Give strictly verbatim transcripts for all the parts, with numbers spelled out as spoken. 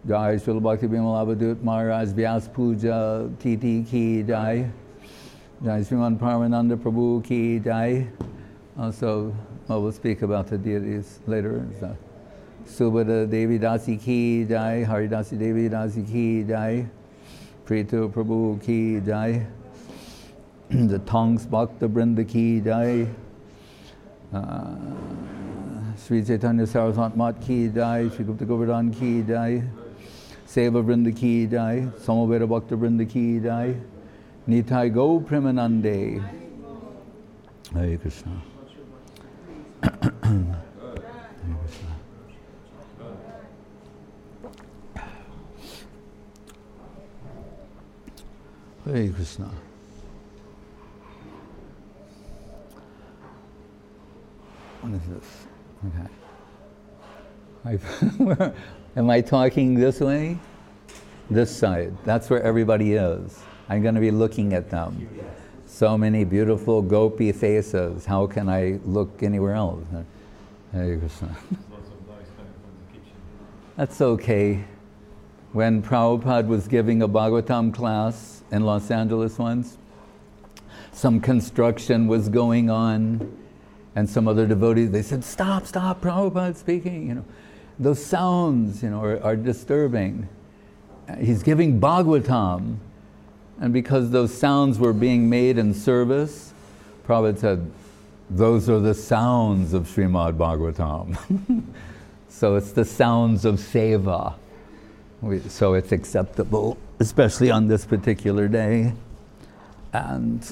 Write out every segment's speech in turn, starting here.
Jai Srila Bhakti Bimal Abhadut Maharaj Vyas Puja Titi Ki Jai. Jai Sriman Paramananda Prabhu Ki Jai. Also, well, we'll speak about the deities later. So, Subhada Devi Dasi Ki Jai. Haridasi Devi Dasi Ki Jai. Prito Prabhu Ki Jai. The Tongs Bhakta Brinda Ki Jai. Uh, Sri Chaitanya Saraswat Mat Ki Jai. Sri Gupta Govardhan Ki Jai. Seva Brinda Ki Jai. Samaveda Bhakta Brinda Ki Jai. Nitai Go Premanande. Hare Krishna. Hare Krishna. Hare Krishna. What is this? Okay. Am I talking this way? This side. That's where everybody is. I'm going to be looking at them. So many beautiful gopi faces. How can I look anywhere else? Hare Krishna. That's okay. When Prabhupada was giving a Bhagavatam class in Los Angeles once, some construction was going on, and some other devotees, they said, stop, stop, Prabhupada's speaking. You know, those sounds, you know, are, are disturbing. He's giving Bhagavatam. And because those sounds were being made in service, Prabhupada said, those are the sounds of Srimad Bhagavatam. So it's the sounds of seva. We, so it's acceptable, especially on this particular day. And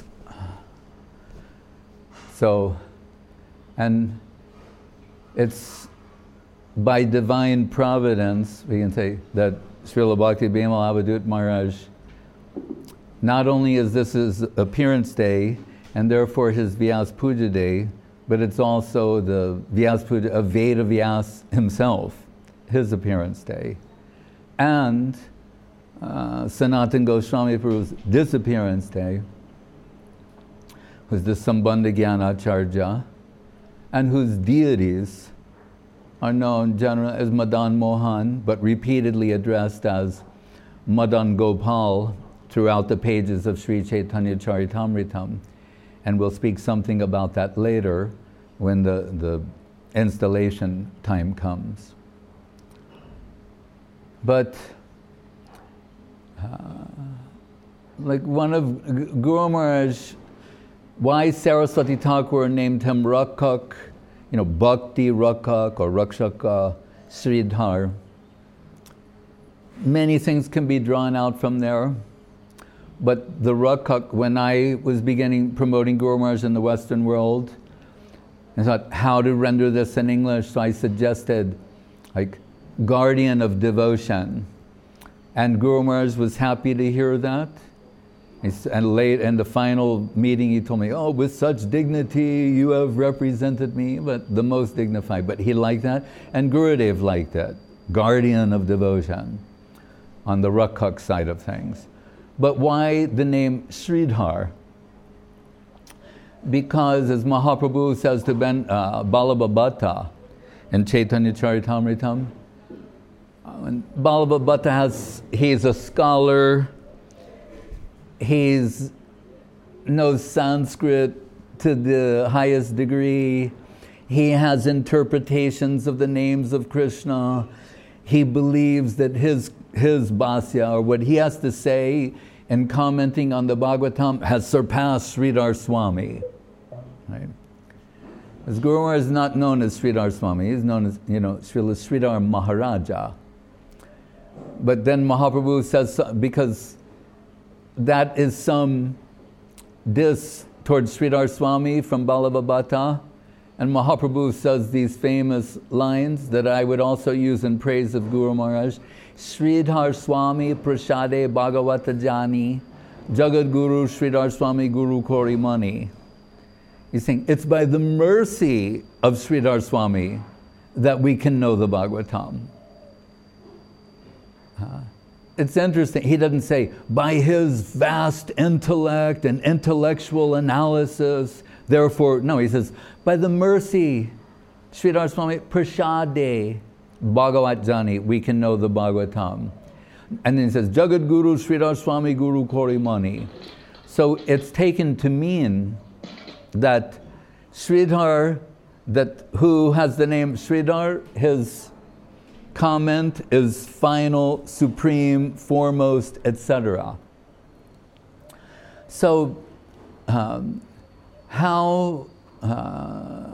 so, and it's by divine providence, we can say that Srila Bhakti Bimal Abhadut Maharaj, not only is this his appearance day, and therefore his Vyas Puja day, but it's also the Vyas Puja of Veda Vyas himself, his appearance day. And uh, Sanatana Goswami Prabhu's disappearance day, who's the Sambandha Gyanacharya, and whose deities are known generally as Madan Mohan, but repeatedly addressed as Madan Gopal throughout the pages of Sri Chaitanya Charitamritam. And we'll speak something about that later when the, the installation time comes. But uh, like one of Guru Maharaj, why Saraswati Thakur named him Rakak, you know, Bhakti Rakak or Rakshaka Sridhar. Many things can be drawn out from there. But the Rakak, when I was beginning promoting Guru Maharaj in the Western world, I thought how to render this in English, so I suggested like guardian of devotion. And Guru Maharaj was happy to hear that. And late in the final meeting he told me, oh, with such dignity you have represented me, but the most dignified. But he liked that, and Gurudev liked that, guardian of devotion, on the Rakak side of things. But why the name Sridhar? Because as Mahaprabhu says to Ben, uh, Balabhabata in Chaitanya Charitamritam, uh, Balabhabata has, he's a scholar, he knows Sanskrit to the highest degree, he has interpretations of the names of Krishna, he believes that his his bhasya, or what he has to say in commenting on the Bhagavatam, has surpassed Sridhar Swami. Right? As Guru Maharaj is not known as Sridhar Swami, he's known as, you know, Srila Sridhar Maharaja. But then Mahaprabhu says, because that is some diss towards Sridhar Swami from Balabhabata, and Mahaprabhu says these famous lines that I would also use in praise of Guru Maharaj. Sridhar Swami Prasade Bhagavata Jani Jagad Guru Sridhar Swami Guru Kori Mani. He's saying it's by the mercy of Sridhar Swami that we can know the Bhagavatam. Uh, it's interesting, he doesn't say by his vast intellect and intellectual analysis, therefore, no, he says by the mercy, Sridhar Swami Prasade, Bhagavat Jani, we can know the Bhagavatam. And then he says, Jagat Guru Sridhar Swami Guru Korimani. So it's taken to mean that Sridhar, that who has the name Sridhar, his comment is final, supreme, foremost, et cetera. So, um, how uh,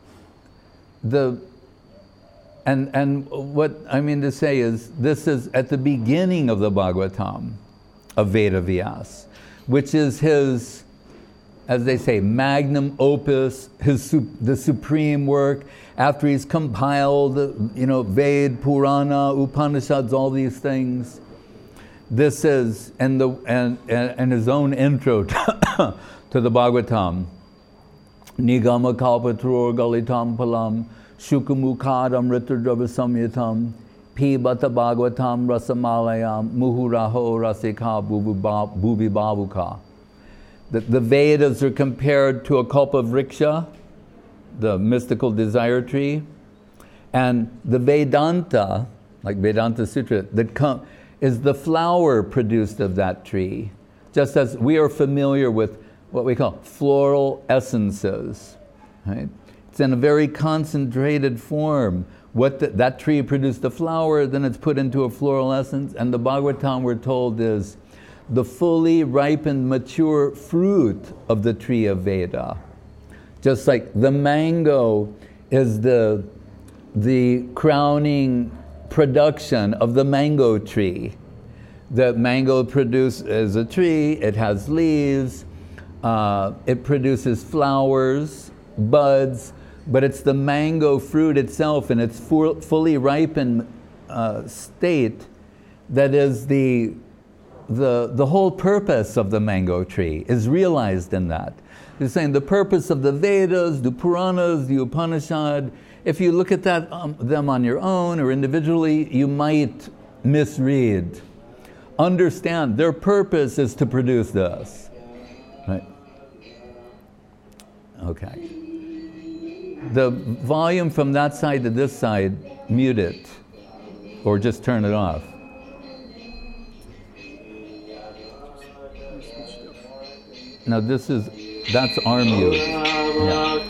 the and and what I mean to say is, this is at the beginning of the Bhagavatam of Veda Vyas, which is his, as they say, magnum opus, his the supreme work. After he's compiled, you know, Ved, Purana, Upanishads, all these things. This is, and the and and his own intro to, to the Bhagavatam. Nigama kalpatrur galitam palam shukamukadam ritradrava samyatam pibata bhagavatam rasamalayam muhuraho rasika bubi babuka. The, the Vedas are compared to a kalpavriksha, the mystical desire tree, and the Vedanta, like Vedanta Sutra, that com- is the flower produced of that tree, just as we are familiar with what we call floral essences, right? It's in a very concentrated form. What the, that tree produced the flower, then it's put into a floral essence, and the Bhagavatam, we're told, is the fully ripened, mature fruit of the tree of Veda. Just like the mango is the, the crowning production of the mango tree. The mango produces a tree, it has leaves, uh, it produces flowers, buds, but it's the mango fruit itself in its full, fully ripened uh, state that is the, the, the whole purpose of the mango tree is realized in that. He's saying the purpose of the Vedas, the Puranas, the Upanishad, if you look at that, um, them on your own or individually, you might misread. Understand, their purpose is to produce this. Right? Okay. The volume from that side to this side, mute it. Or just turn it off. Now this is, that's our mute. Yeah.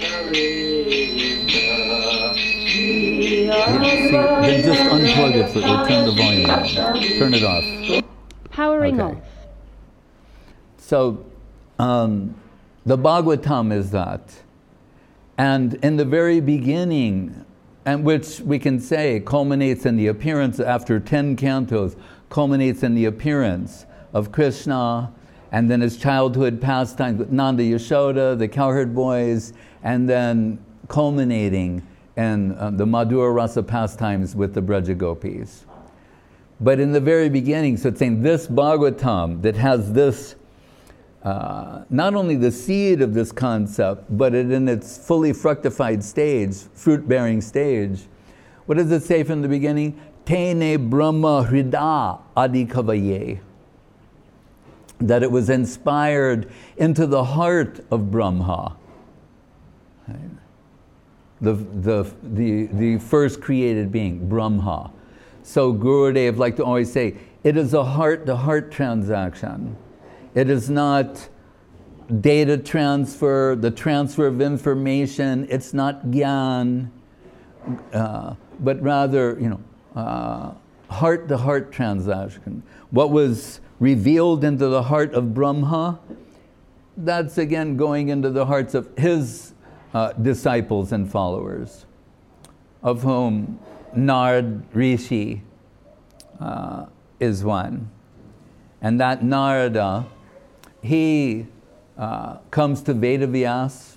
Yeah, see, then just unplug it, so it will turn the volume down. Turn it off. Powering okay. off. So, um, the Bhagavatam is that. And in the very beginning, and which we can say culminates in the appearance, after ten cantos, culminates in the appearance of Krishna, and then his childhood pastimes with Nanda Yashoda, the cowherd boys, and then culminating in uh, the Madhura Rasa pastimes with the Braja Gopis. But in the very beginning, so it's saying this Bhagavatam that has this, uh, not only the seed of this concept, but it in its fully fructified stage, fruit-bearing stage. What does it say from the beginning? Tene Brahma Hrida Adikavaye. That it was inspired into the heart of Brahma. Right? The, the, the, the first created being, Brahma. So Gurudev liked to always say, it is a heart-to-heart transaction. It is not data transfer, the transfer of information. It's not gyan, uh, but rather, you know, uh, heart-to-heart transaction. What was revealed into the heart of Brahma, that's again going into the hearts of his uh, disciples and followers, of whom Narad Rishi uh, is one. And that Narada, he uh, comes to Veda Vyas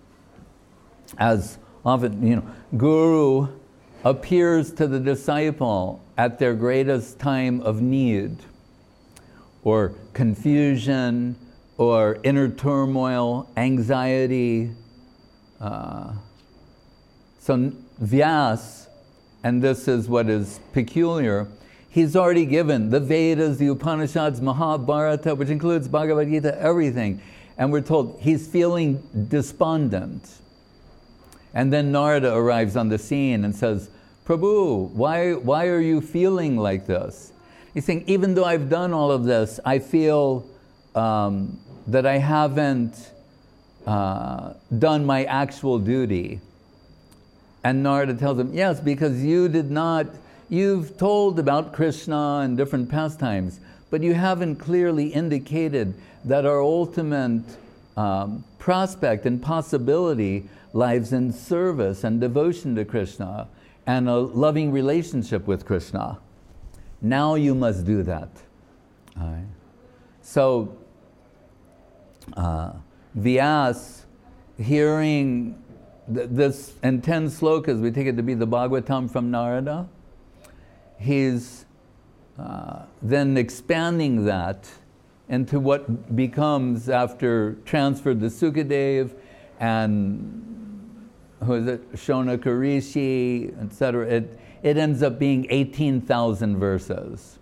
as often, you know, Guru appears to the disciple at their greatest time of need, or confusion, or inner turmoil, anxiety. Uh, so Vyas, and this is what is peculiar, he's already given the Vedas, the Upanishads, Mahabharata, which includes Bhagavad Gita, everything. And we're told he's feeling despondent. And then Narada arrives on the scene and says, Prabhu, why, why are you feeling like this? He's saying, even though I've done all of this, I feel um, that I haven't uh, done my actual duty. And Narada tells him, yes, because you did not, you've told about Krishna and different pastimes, but you haven't clearly indicated that our ultimate um, prospect and possibility lies in service and devotion to Krishna and a loving relationship with Krishna. Now you must do that. All right. So, uh, Vyas, hearing th this in ten slokas, we take it to be the Bhagavatam from Narada, he's uh, then expanding that into what becomes, after transferred to Sukadev and who is it, Shonaka Rishi, et cetera. It, it ends up being eighteen thousand verses.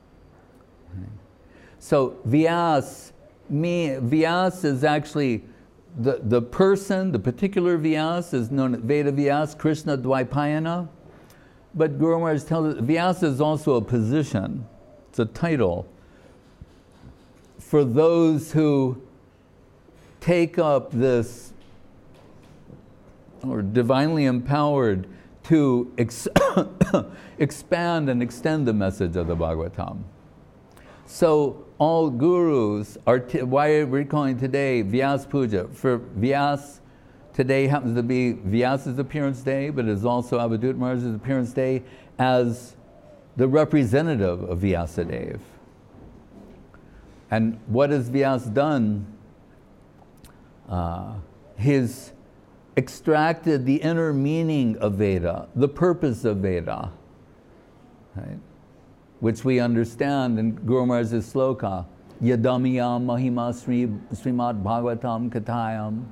So Vyas, me, Vyas is actually the, the person, the particular Vyas is known as Veda Vyas, Krishna Dvaipayana. But Guru Maharaj tells us Vyas is also a position, it's a title for those who take up this, or divinely empowered to ex expand and extend the message of the Bhagavatam. So all gurus are, why we're calling today Vyas Puja. For Vyas, today happens to be Vyas's appearance day, but it is also Avadut Maharaj's appearance day as the representative of Vyasadeva. And what has Vyas done? Uh, his extracted the inner meaning of Veda, the purpose of Veda, right? Which we understand in Guru Maharaj's sloka, Yadamiyam Mahima Sri Srimad Bhagavatam Kathayam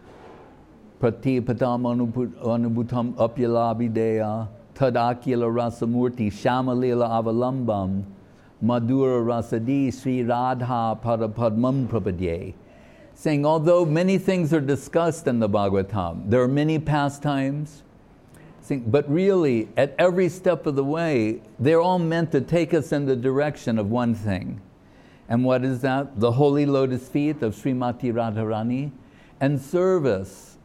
Pratipatam Anubhutam Apyalabideya Tadakila Rasamurti Shamalila Avalambam Madhura Rasadi Sri Radha Padapadmam Prapadye. Saying, although many things are discussed in the Bhagavatam, there are many pastimes, saying, but really, at every step of the way, they're all meant to take us in the direction of one thing. And what is that? The holy lotus feet of Srimati Radharani and service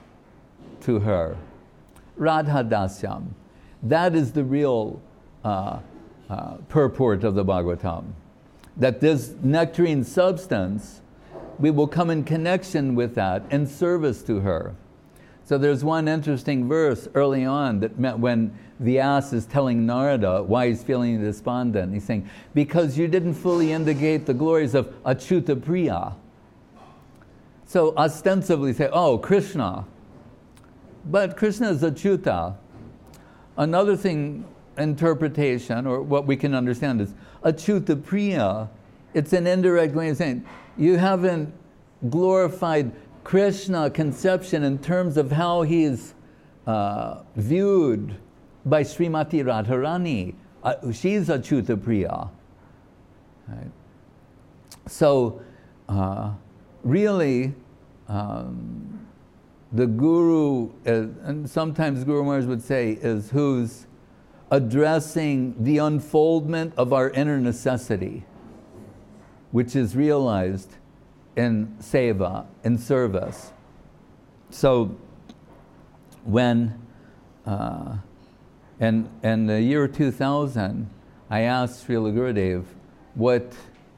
to her. Radha Dasyam. That is the real uh, uh, purport of the Bhagavatam. That this nectarine substance, we will come in connection with that in service to her. So there's one interesting verse early on that meant when Vyas is telling Narada why he's feeling despondent. He's saying, because you didn't fully indicate the glories of Achyuta Priya. So ostensibly say, oh, Krishna. But Krishna is Achyuta. Another thing, interpretation, or what we can understand is, Achyuta Priya, it's an indirect way of saying, you haven't glorified Krishna conception in terms of how he's uh, viewed by Srimati Radharani. Uh, she's Achyuta Priya. Right? So, uh, really, um, the Guru, is, and sometimes Guru Maharaj would say, is who's addressing the unfoldment of our inner necessity, which is realized in seva, in service. So when, uh, in, in the year two thousand, I asked Srila Gurudev what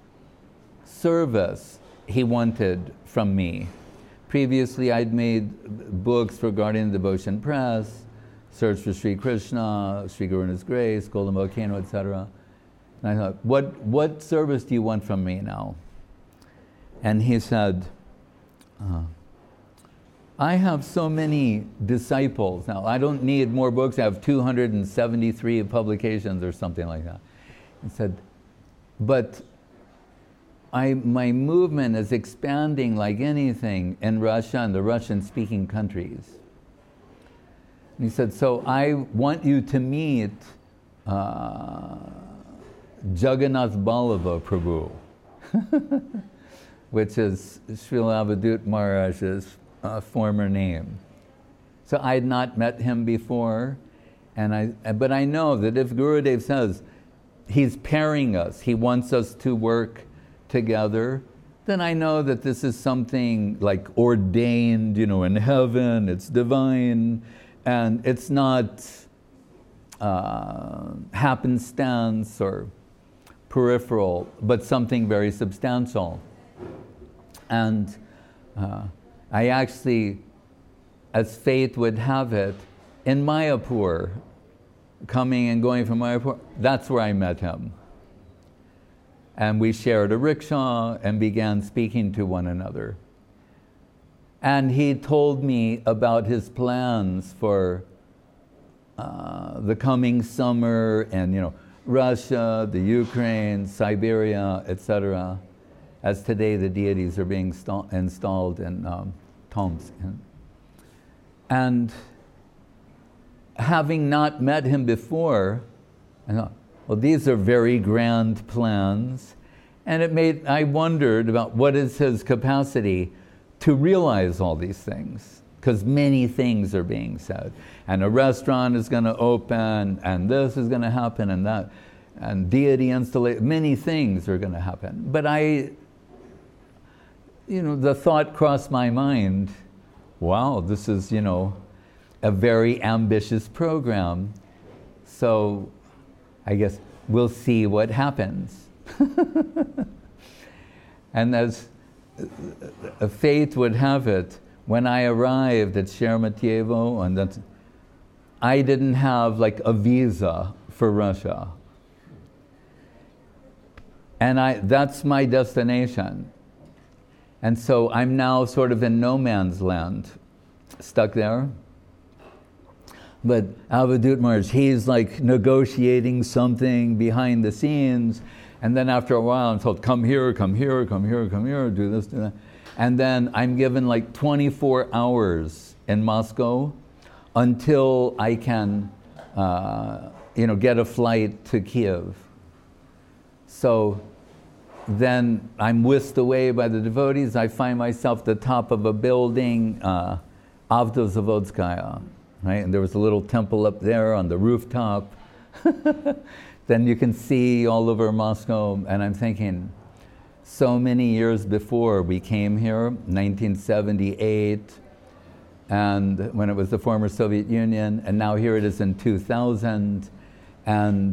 service he wanted from me. Previously I'd made books regarding Devotion Press, Search for Sri Krishna, Sri Guru and His Grace, Golden Volcano, et cetera. And I thought, what, what service do you want from me now? And he said, uh, I have so many disciples. Now, I don't need more books. I have two hundred seventy-three publications or something like that. He said, but I, my movement is expanding like anything in Russia and the Russian-speaking countries. And he said, so I want you to meet uh, Jagannath Ballabha Prabhu, which is Srila Avadut Maharaj's uh, former name. So I had not met him before, And I, but I know that if Gurudev says he's pairing us, he wants us to work together, then I know that this is something like ordained, you know, in heaven, it's divine, and it's not uh, happenstance or peripheral, but something very substantial. And uh, I actually, as fate would have it, in Mayapur, coming and going from Mayapur, that's where I met him. And we shared a rickshaw and began speaking to one another. And he told me about his plans for uh, the coming summer and, you know, Russia, the Ukraine, Siberia, et cetera. As today the deities are being sta- installed in um, Tomsk. And having not met him before, I thought, well, these are very grand plans. And it made, I wondered about what is his capacity to realize all these things, because many things are being said. And a restaurant is going to open, and this is going to happen, and that, and deity installation, many things are going to happen. But I, you know, the thought crossed my mind, wow, this is, you know, a very ambitious program. So I guess we'll see what happens. And as fate would have it, when I arrived at Sheremetyevo, and that, I didn't have like a visa for Russia. And I, that's my destination. And so I'm now sort of in no man's land, stuck there. But Avadut Maharaj, he's like negotiating something behind the scenes, and then after a while I'm told, come here, come here, come here, come here, do this, do that. And then I'm given like twenty-four hours in Moscow until I can uh, you know, get a flight to Kiev. So then I'm whisked away by the devotees. I find myself at the top of a building, uh, Avdozavodskaya, right? And there was a little temple up there on the rooftop. Then you can see all over Moscow, and I'm thinking, so many years before we came here, nineteen seventy-eight, and when it was the former Soviet Union, and now here it is in two thousand, and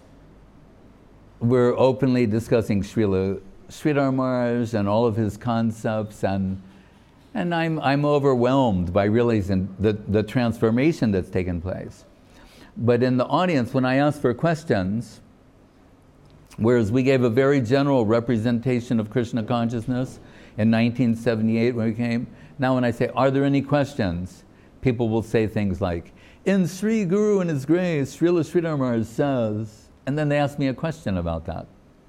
we're openly discussing Srila Sridhar Maharaj and all of his concepts, and and I'm I'm overwhelmed by realizing the, the transformation that's taken place. But in the audience, when I asked for questions, whereas we gave a very general representation of Krishna consciousness in nineteen seventy-eight when we came, now when I say, are there any questions? People will say things like, in Sri Guru and His Grace, Srila Sridhar Maharaj says, and then they ask me a question about that.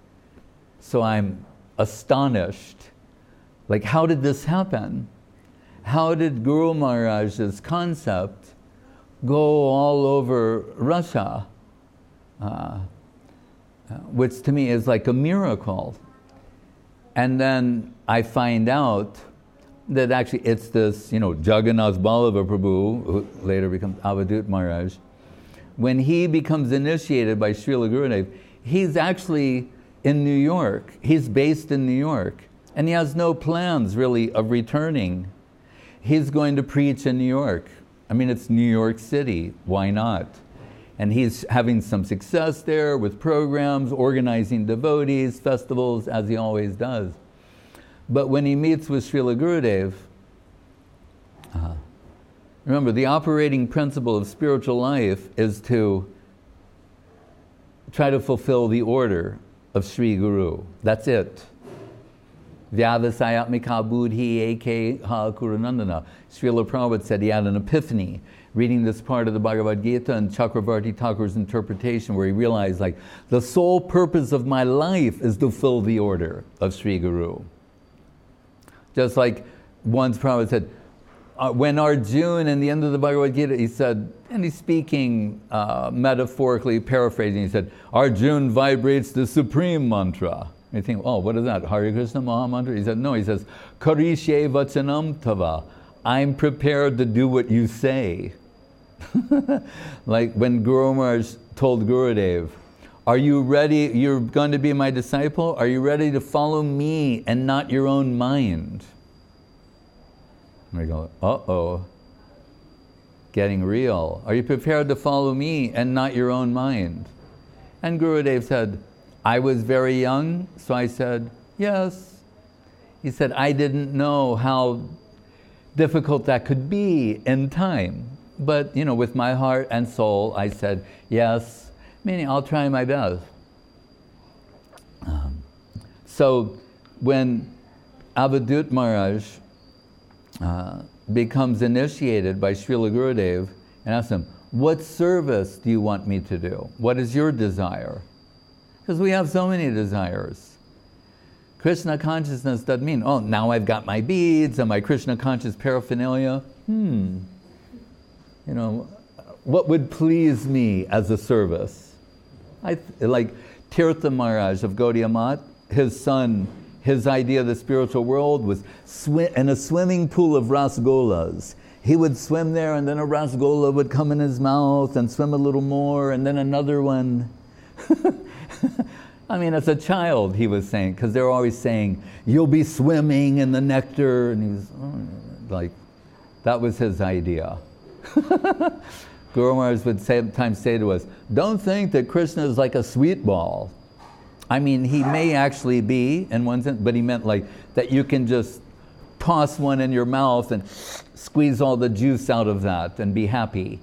So I'm astonished. Like, how did this happen? How did Guru Maharaj's concept go all over Russia? Uh, which to me is like a miracle. And then I find out that actually it's this, you know, Jagannath Ballabha Prabhu, who later becomes Avadut Maharaj. When he becomes initiated by Srila Gurudev, he's actually in New York. He's based in New York. And he has no plans really of returning. He's going to preach in New York. I mean, it's New York City, why not? And he's having some success there with programs, organizing devotees, festivals, as he always does. But when he meets with Srila Gurudev, uh, remember, the operating principle of spiritual life is to try to fulfill the order of Sri Guru. That's it. Vyavasayatmika buddhi eke ha kurunandana. Srila Prabhupada said he had an epiphany reading this part of the Bhagavad Gita and Chakravarti Thakur's interpretation, where he realized, like, the sole purpose of my life is to fill the order of Sri Guru. Just like once Prabhupada said, uh, when Arjuna, in the end of the Bhagavad Gita, he said, and he's speaking uh, metaphorically, paraphrasing, he said, Arjuna vibrates the supreme mantra. And you think, oh, what is that? Hare Krishna Maha Mantra? He said, no, he says, Karishe vachanam tava. I'm prepared to do what you say. Like when Guru Maharaj told Gurudev, are you ready, you're going to be my disciple? Are you ready to follow me and not your own mind? And we go, uh-oh, getting real. Are you prepared to follow me and not your own mind? And Gurudev said, I was very young, so I said, yes. He said, I didn't know how difficult that could be in time. But, you know, with my heart and soul, I said, yes, meaning I'll try my best. Um, so when Avadut Maharaj uh, becomes initiated by Srila Gurudev and asks him, what service do you want me to do? What is your desire? Because we have so many desires. Krishna consciousness doesn't mean, oh, now I've got my beads and my Krishna conscious paraphernalia. Hmm. You know, what would please me as a service? I th- like Tirtha Maharaj of Gaudiya Math, his son, his idea of the spiritual world was swi- in a swimming pool of rasgolas. He would swim there and then a rasgola would come in his mouth and swim a little more and then another one. I mean, as a child, he was saying, because they're always saying, you'll be swimming in the nectar. And he was oh, like, that was his idea. Guru Maharaj would sometimes say to us, don't think that Krishna is like a sweet ball. I mean, he may actually be in one sense, but he meant like that you can just toss one in your mouth and squeeze all the juice out of that and be happy.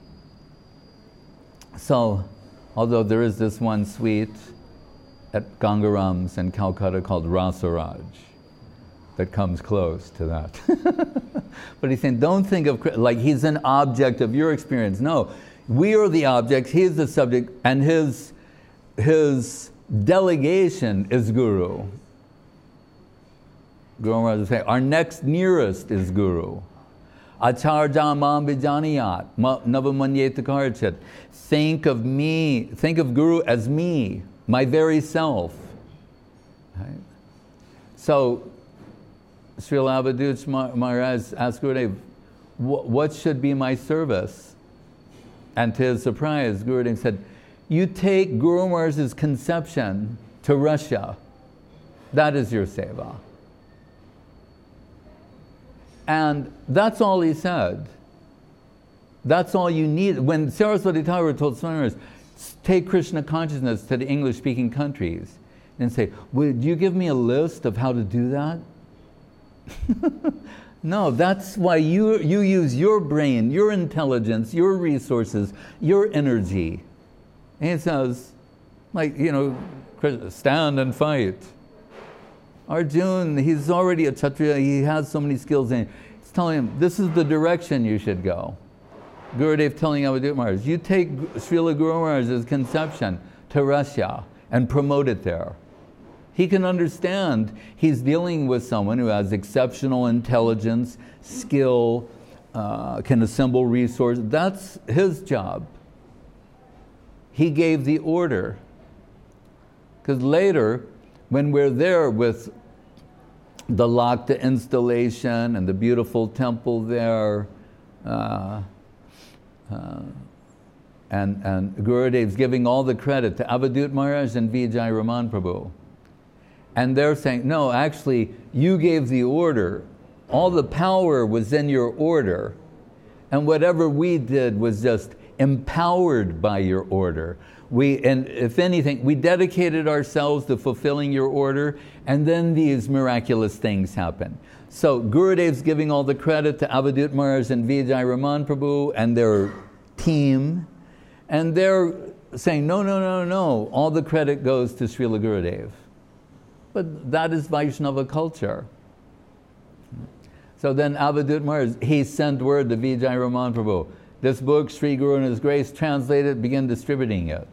So, although there is this one sweet at Gangaram's in Calcutta called Rasaraj that comes close to that. But he's saying, don't think of, like he's an object of your experience. No, we are the objects, he is the subject, and his, his delegation is Guru. Guru Maharaj would say, our next nearest is Guru. Acharja mam vijaniyat, navamanyeta karchit. Think of me, think of Guru as me, my very self. Right? So, Srila Avadut Maharaj asked Gurudev, what should be my service? And to his surprise, Gurudev said, you take Guru Maharaj's conception to Russia. That is your seva. And that's all he said. That's all you need. When Saraswati Thakur told Swami Maharaj, take Krishna consciousness to the English-speaking countries and say, would you give me a list of how to do that? No, that's why you, you use your brain, your intelligence, your resources, your energy. And he says, like, you know, stand and fight. Arjuna, he's already a Kshatriya, he has so many skills in. He's telling him, this is the direction you should go. Gurudev telling Avadut Maharaj, you take Srila Guru Maharaj's conception to Russia and promote it there. He can understand he's dealing with someone who has exceptional intelligence, skill, uh, can assemble resources. That's his job. He gave the order. Because later, when we're there with the Lakta installation and the beautiful temple there, uh, uh, and, and Gurudev's giving all the credit to Avadut Maharaj and Vijay Raman Prabhu. And they're saying, no, actually, you gave the order. All the power was in your order. And whatever we did was just empowered by your order. We, and if anything, we dedicated ourselves to fulfilling your order, and then these miraculous things happen. So Gurudev's giving all the credit to Avadut Maharaj and Vijay Raman Prabhu and their team, and they're saying, no, no, no, no, all the credit goes to Srila Gurudev. But that is Vaishnava culture. So then Avadut Maharaj, he sent word to Vijay Raman Prabhu, this book, Sri Guru and His Grace, translate it, begin distributing it.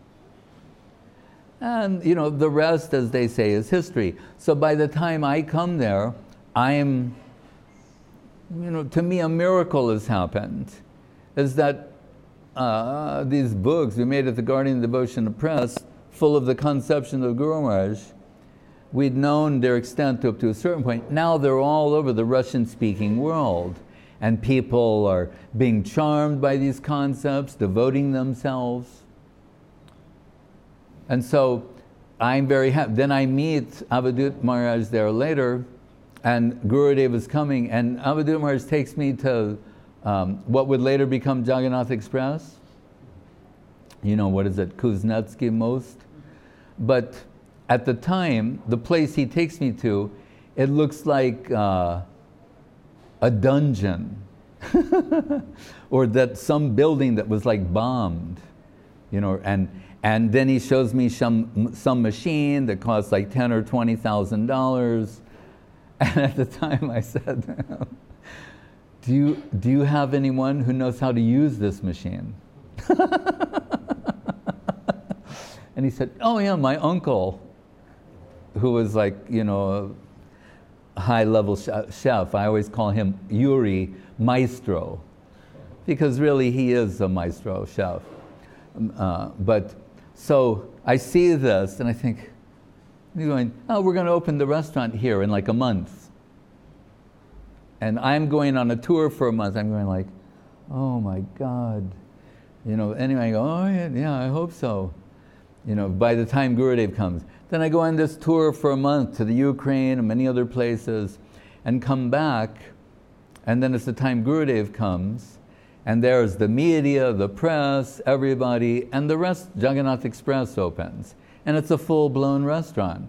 And, you know, the rest, as they say, is history. So by the time I come there, I'm, you know, to me a miracle has happened. Is that uh, these books we made at the Guardian Devotion Press, full of the conception of Guru Maharaj, we'd known their extent up to a certain point. Now they're all over the Russian-speaking world. and people are being charmed by these concepts, devoting themselves. And so I'm very happy. Then I meet Avadut Maharaj there later, and Gurudev is coming, and Avadut Maharaj takes me to um, what would later become Jagannath Express. You know, what is it, Kuznetsky Most? But at the time, the place he takes me to, it looks like uh, a dungeon or that some building that was like bombed, you know, and and then he shows me some some machine that costs like ten or twenty thousand dollars, and at the time I said, "Do you do you have anyone who knows how to use this machine?" And he said, "Oh yeah, my uncle, who was like, you know, a high-level chef. I always call him Yuri Maestro, because really he is a maestro chef. Uh, but so I see this and I think, he's going, oh, we're going to open the restaurant here in like a month. And I'm going on a tour for a month. I'm going like, oh my God. You know, anyway, I go, oh yeah, yeah, I hope so. You know, by the time Gurudev comes. Then I go on this tour for a month to the Ukraine and many other places and come back, and then it's the time Gurudev comes, and there's the media, the press, everybody, and the rest, Jagannath Express opens. And it's a full-blown restaurant.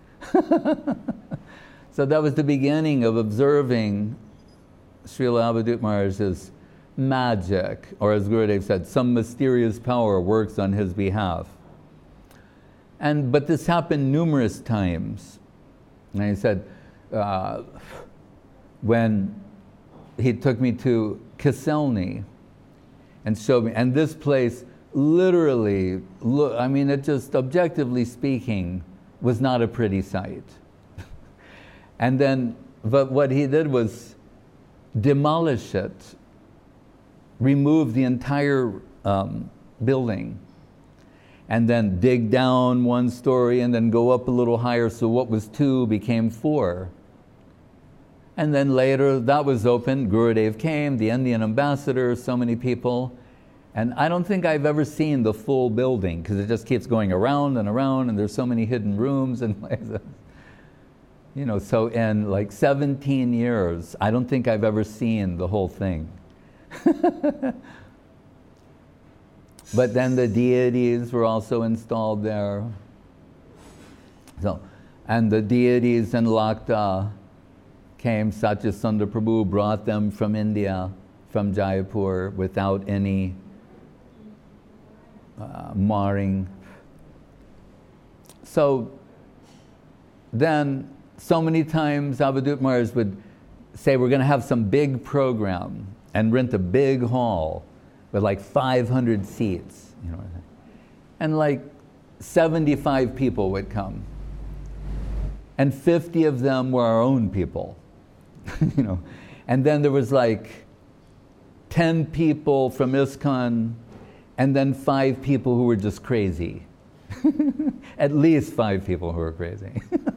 So that was the beginning of observing Srila Avadut Maharaj's magic, or as Gurudev said, some mysterious power works on his behalf. And, but this happened numerous times. And he said, uh, when he took me to Kiselny and showed me, and this place literally, look, I mean, it just, objectively speaking, was not a pretty sight. And then, but what he did was demolish it, remove the entire um, building, and then dig down one story and then go up a little higher, so what was two became four. And then later that was open, Gurudev came, the Indian ambassador, so many people, and I don't think I've ever seen the full building, because it just keeps going around and around, and there's so many hidden rooms and places. You know, so in like seventeen years, I don't think I've ever seen the whole thing. But then the deities were also installed there. So, and the deities in Lakta came, Satyasundar Prabhu brought them from India, from Jaipur, without any uh, marring. So then, so many times Avadut Maharaj would say, we're going to have some big program, and rent a big hall with like five hundred seats, you know, and like seventy-five people would come, and fifty of them were our own people, you know, and then there was like ten people from ISKCON, and then five people who were just crazy, at least five people who were crazy,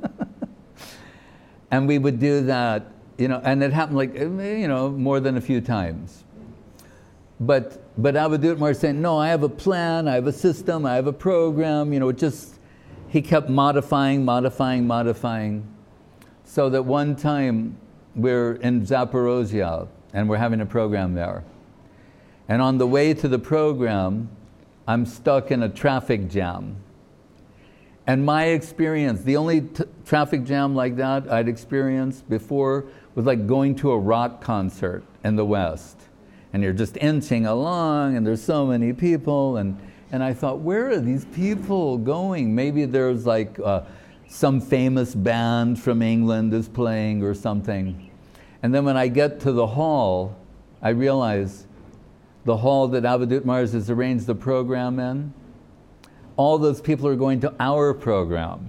and we would do that, you know, and it happened like, you know, more than a few times. But but Avadut Maharaj saying, no, I have a plan, I have a system, I have a program, you know, it just, he kept modifying, modifying, modifying. So that one time we're in Zaporozhye and we're having a program there. And on the way to the program, I'm stuck in a traffic jam. And my experience, the only t- traffic jam like that I'd experienced before was like going to a rock concert in the West. And you're just inching along, and there's so many people, and, and I thought, where are these people going? Maybe there's like uh, some famous band from England is playing or something. And then when I get to the hall, I realize the hall that Avadut Maharaj has arranged the program in, all those people are going to our program.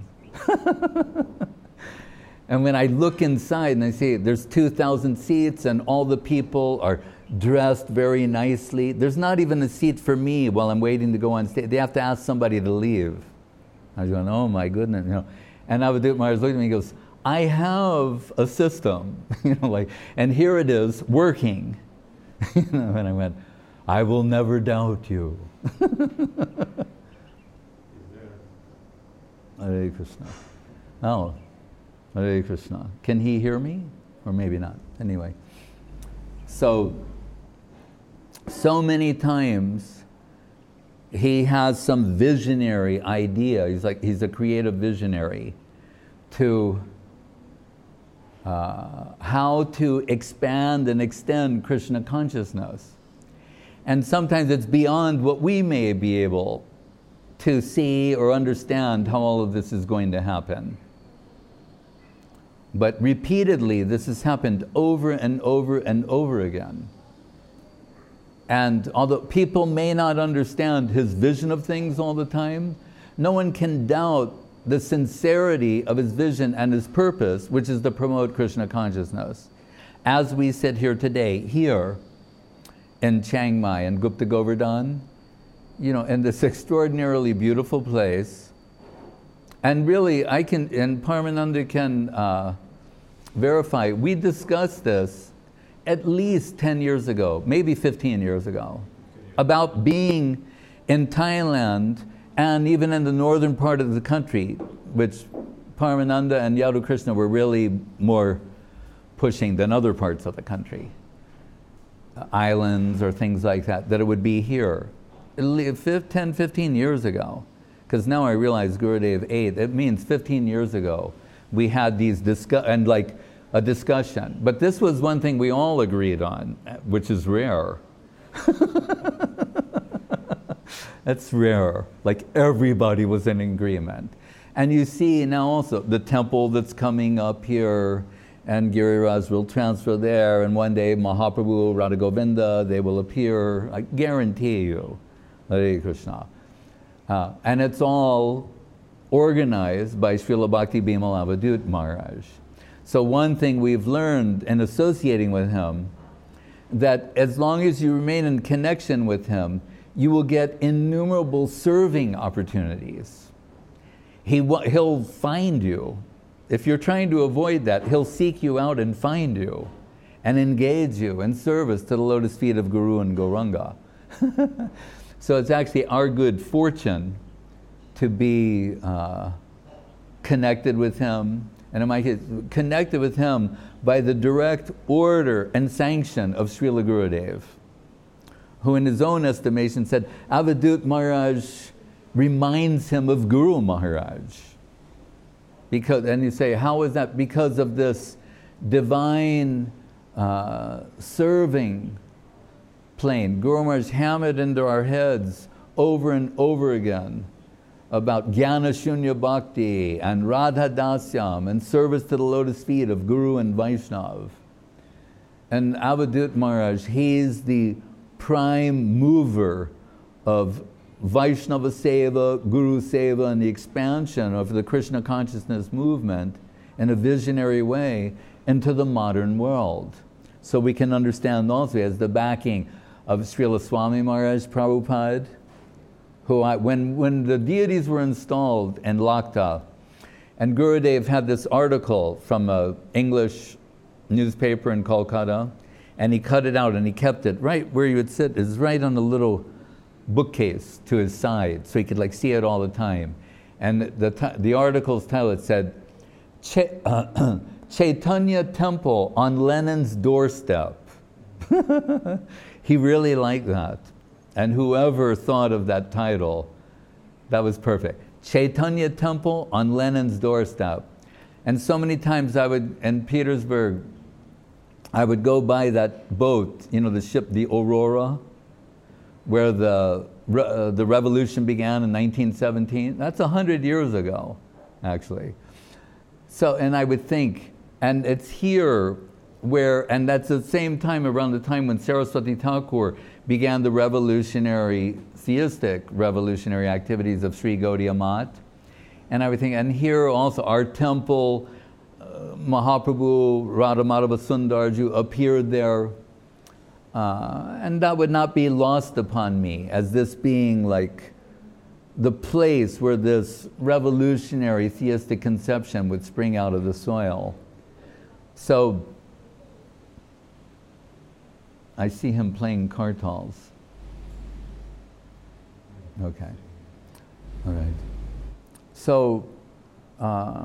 And when I look inside and I see there's two thousand seats and all the people are dressed very nicely. There's not even a seat for me while I'm waiting to go on stage. They have to ask somebody to leave. I was going, oh my goodness, you know. And Avadut Maharaj looked at me and goes, I have a system, you know, like, and here it is working. You know, and I went, I will never doubt you. Hare Krishna. Oh, Hare Krishna. Can he hear me? Or maybe not. Anyway. So, so many times he has some visionary idea. He's like, he's a creative visionary to uh, how to expand and extend Krishna consciousness. And sometimes it's beyond what we may be able to see or understand how all of this is going to happen. But repeatedly, this has happened over and over and over again. And although people may not understand his vision of things all the time, no one can doubt the sincerity of his vision and his purpose, which is to promote Krishna consciousness. As we sit here today, here in Chiang Mai and Gupta Govardhan, you know, in this extraordinarily beautiful place. And really, I can, and Paramananda can uh, verify, we discussed this at least ten years ago, maybe fifteen years ago, about being in Thailand and even in the northern part of the country, which Paramananda and Yadu Krishna were really more pushing than other parts of the country. Uh, islands or things like that, that it would be here. ten, fifteen years ago, because now I realize Gurudev eight, it means fifteen years ago, we had these discuss and like a discussion. But this was one thing we all agreed on, which is rare. That's rare. Like everybody was in agreement. And you see now also the temple that's coming up here, and Giriraj will transfer there, and one day Mahaprabhu, Radha Govinda, they will appear, I guarantee you. Hare Krishna. Uh, and it's all organized by Srila Bhakti Bimal Avadut Maharaj. So one thing we've learned in associating with him, that as long as you remain in connection with him, you will get innumerable serving opportunities. He, he'll find you. If you're trying to avoid that, he'll seek you out and find you and engage you in service to the lotus feet of Guru and Gauranga. So it's actually our good fortune to be uh, connected with him, and in my case, connected with him by the direct order and sanction of Srila Gurudev, who in his own estimation said, Avadut Maharaj reminds him of Guru Maharaj. Because, and you say, how is that? Because of this divine uh, serving plane. Guru Maharaj hammered into our heads over and over again about Jnana Shunya Bhakti and Radha Dasyam and service to the lotus feet of Guru and Vaishnav. And Avadut Maharaj, he's the prime mover of Vaishnava Seva, Guru Seva, and the expansion of the Krishna consciousness movement in a visionary way into the modern world. So we can understand also as the backing of Srila Swami Maharaj Prabhupada, who I, when, when the deities were installed in Lakta, and Gurudev had this article from an English newspaper in Kolkata, and he cut it out and he kept it right where you would sit, is right on the little bookcase to his side, so he could like see it all the time. And the, the article's title, it said, Ch uh, Chaitanya Temple on Lenin's Doorstep. He really liked that. And whoever thought of that title, that was perfect. Chaitanya Temple on Lenin's Doorstep. And so many times I would, in Petersburg, I would go by that boat, you know, the ship, the Aurora, where the, uh, the revolution began in nineteen seventeen. That's a hundred years ago, actually. So, and I would think, and it's here where, and that's the same time, around the time when Saraswati Thakur began the revolutionary, theistic revolutionary activities of Sri Gaudiya Math. And I would think, and here also our temple, uh, Mahaprabhu, Radha Madhava Sundarju appeared there. Uh, and that would not be lost upon me as this being like the place where this revolutionary theistic conception would spring out of the soil. So I see him playing kartals. Okay. All right. So uh,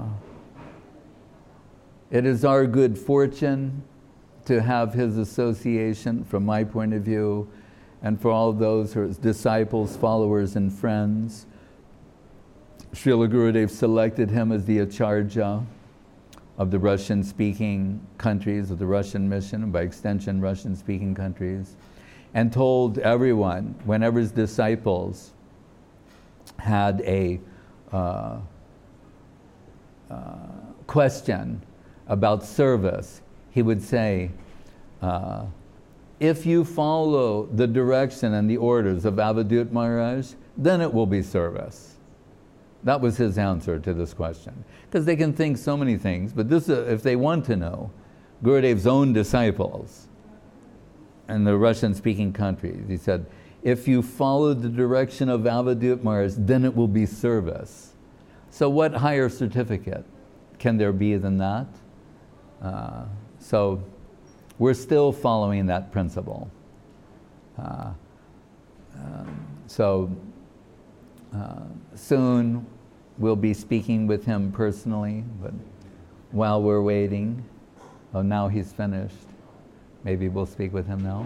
it is our good fortune to have his association, from my point of view, and for all those who are his disciples, followers, and friends. Srila Gurudev selected him as the Acharya of the Russian-speaking countries, of the Russian mission, and by extension, Russian-speaking countries, and told everyone, whenever his disciples had a uh, uh, question about service, he would say, uh, if you follow the direction and the orders of Avadut Maharaj, then it will be service. That was his answer to this question. Because they can think so many things, but this, uh, if they want to know, Gurudev's own disciples in the Russian-speaking countries, he said, if you follow the direction of Avadut Maharaj, then it will be service. So what higher certificate can there be than that? Uh, so we're still following that principle. Uh, um, so uh, soon we'll be speaking with him personally, but while we're waiting, oh, now he's finished. Maybe we'll speak with him now.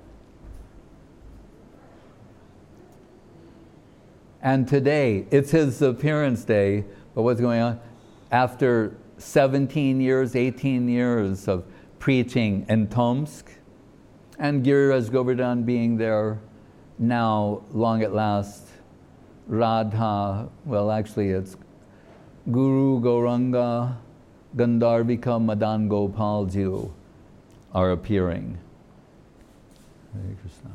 And today, it's his appearance day, but what's going on? After seventeen years, eighteen years of preaching in Tomsk, and Giriraj Govardhan being there now, long at last, Radha, well actually it's Guru Gauranga, Gandharvika, Madan Gopalji are appearing. Hare Krishna.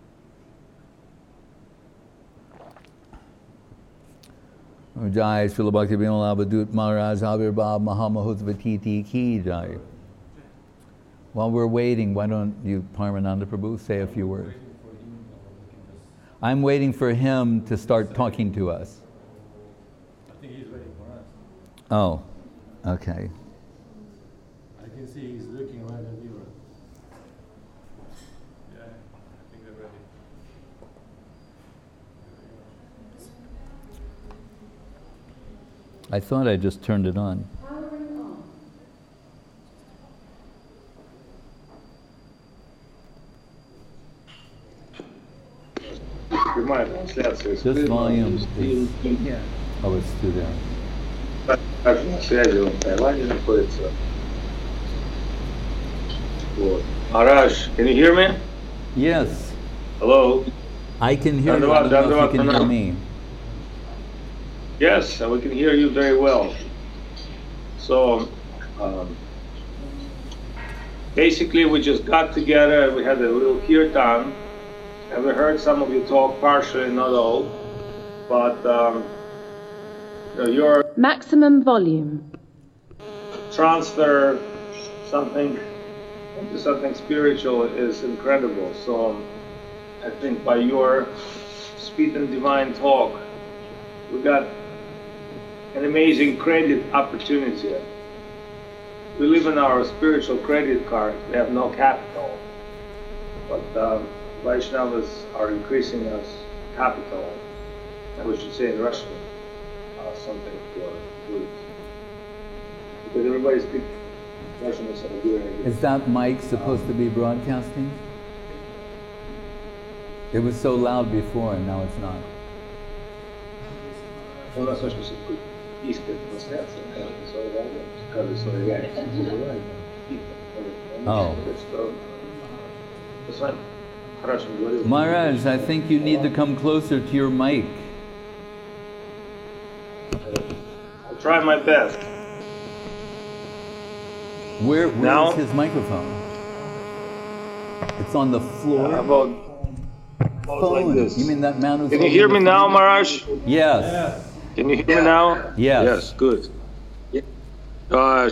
Jai Srila Bhakti Vinod Avadut Maharaj Avirbhav Mahamahotvatiti Ki Jai. While we're waiting, why don't you, Paramananda Prabhu, say a few words? I'm waiting for him to start talking to us. I think he's waiting for us. Oh, okay. I can see he's looking right at you. Yeah, I think they're ready. I thought I just turned it on. This volume is, yeah. Oh, it's through there. Maharaj, can you hear me? Yes. Hello? I can hear you. I don't know if you can hear me. Yes, we can hear you very well. So, um, basically we just got together, we had a little kirtan, and we heard some of you talk partially, not all, but um, you know, your maximum volume transfer something into something spiritual is incredible. So I think by your sweet and divine talk, we got an amazing credit opportunity. We live in our spiritual credit card. We have no capital, but um, Vaishnavas are increasing us capital, and we should say in Russian uh, something for good. Because everybody speaks Russian is so good. Is that mic supposed to be broadcasting? It was so loud before and now it's not. У нас очень искренне трансляция, каждый свой реальность. Oh. Maharaj, I think you need to come closer to your mic. I'll try my best. Where, where now, is his microphone? It's on the floor? How about, about like this? You mean that man who's Can you hear me now, Maharaj? Yes. Can you hear me now? Yes. Yes, good. Uh,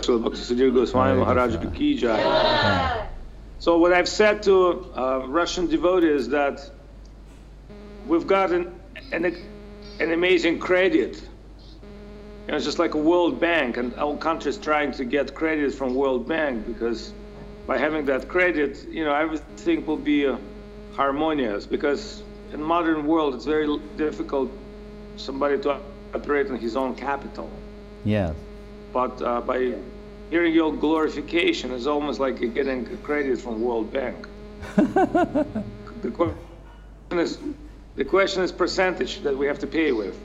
so what I've said to uh, Russian devotees is that we've got an, an an amazing credit. You know, it's just like a World Bank, and all countries trying to get credit from World Bank, because by having that credit, you know, everything will be uh, harmonious. Because in modern world, it's very difficult somebody to operate on his own capital. Yes. But uh, by hearing your glorification, it's almost like you're getting credit from World Bank. the question is, the question is percentage that we have to pay with.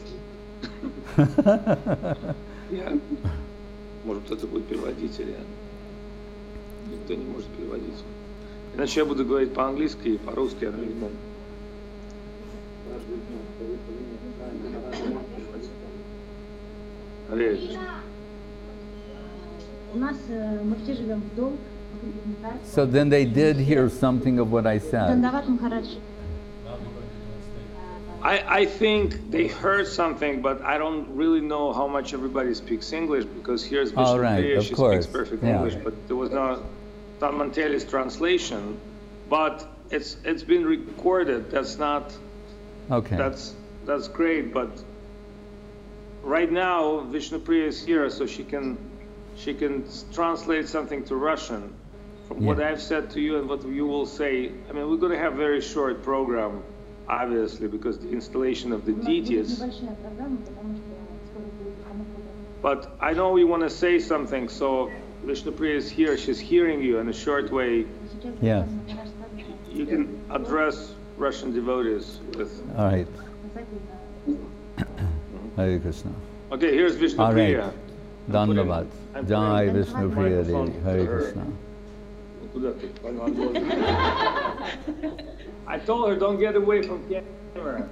Yeah. Может, кто-то будет переводить реально. Никто не может переводить. Иначе я буду говорить по-английски и по-русски, а не могу. So then they did hear something of what I said. I, I think they heard something, but I don't really know how much everybody speaks English, because here's Vishnu All right, Priya, of she course. speaks perfect Yeah. English, but there was no Tom Mantelli's translation. But it's it's been recorded. That's not. Okay. That's that's great. But right now Vishnu Priya is here, so she can she can translate something to Russian. From Yeah. what I've said to you and what you will say, I mean, we're going to have a very short program, obviously, because the installation of the deities. But I know you want to say something, so Vishnu Priya is here. She's hearing you in a short way. Yes. You can address Russian devotees with. All right. Hare Krishna. Okay, here's Vishnu All right. Priya. Dandavad. I'm Jai putting Vishnu Priya Devi. microphone Hare to her. Krishna. Куда ты? I told her don't get away from camera.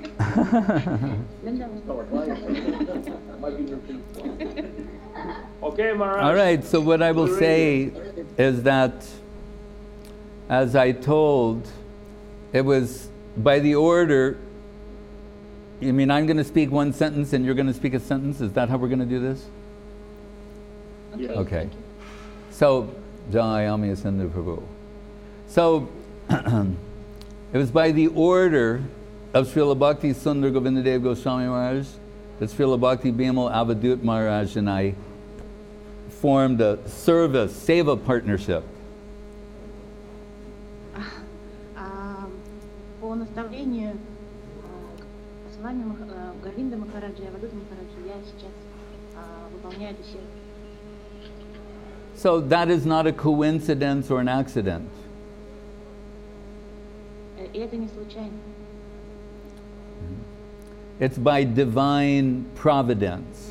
Okay, Maharaj. All right, so what I will say is that, as I told, it was by the order. You mean I'm going to speak one sentence and you're going to speak a sentence? Is that how we're going to do this? Yeah. Okay. So, Jai Ami Sindhu Prabhu. So, it was by the order of Srila Bhakti Sundar Govindadev Goswami Maharaj that Srila Bhakti Bimal Avadut Maharaj and I formed a service, seva partnership. А, по наставлению э, с вами Мах- э, Говинда Махараджа и Авадута Махараджа я сейчас а, выполняю эту сервис. So that is not a coincidence or an accident. Э, И это не случайно. It's by divine providence.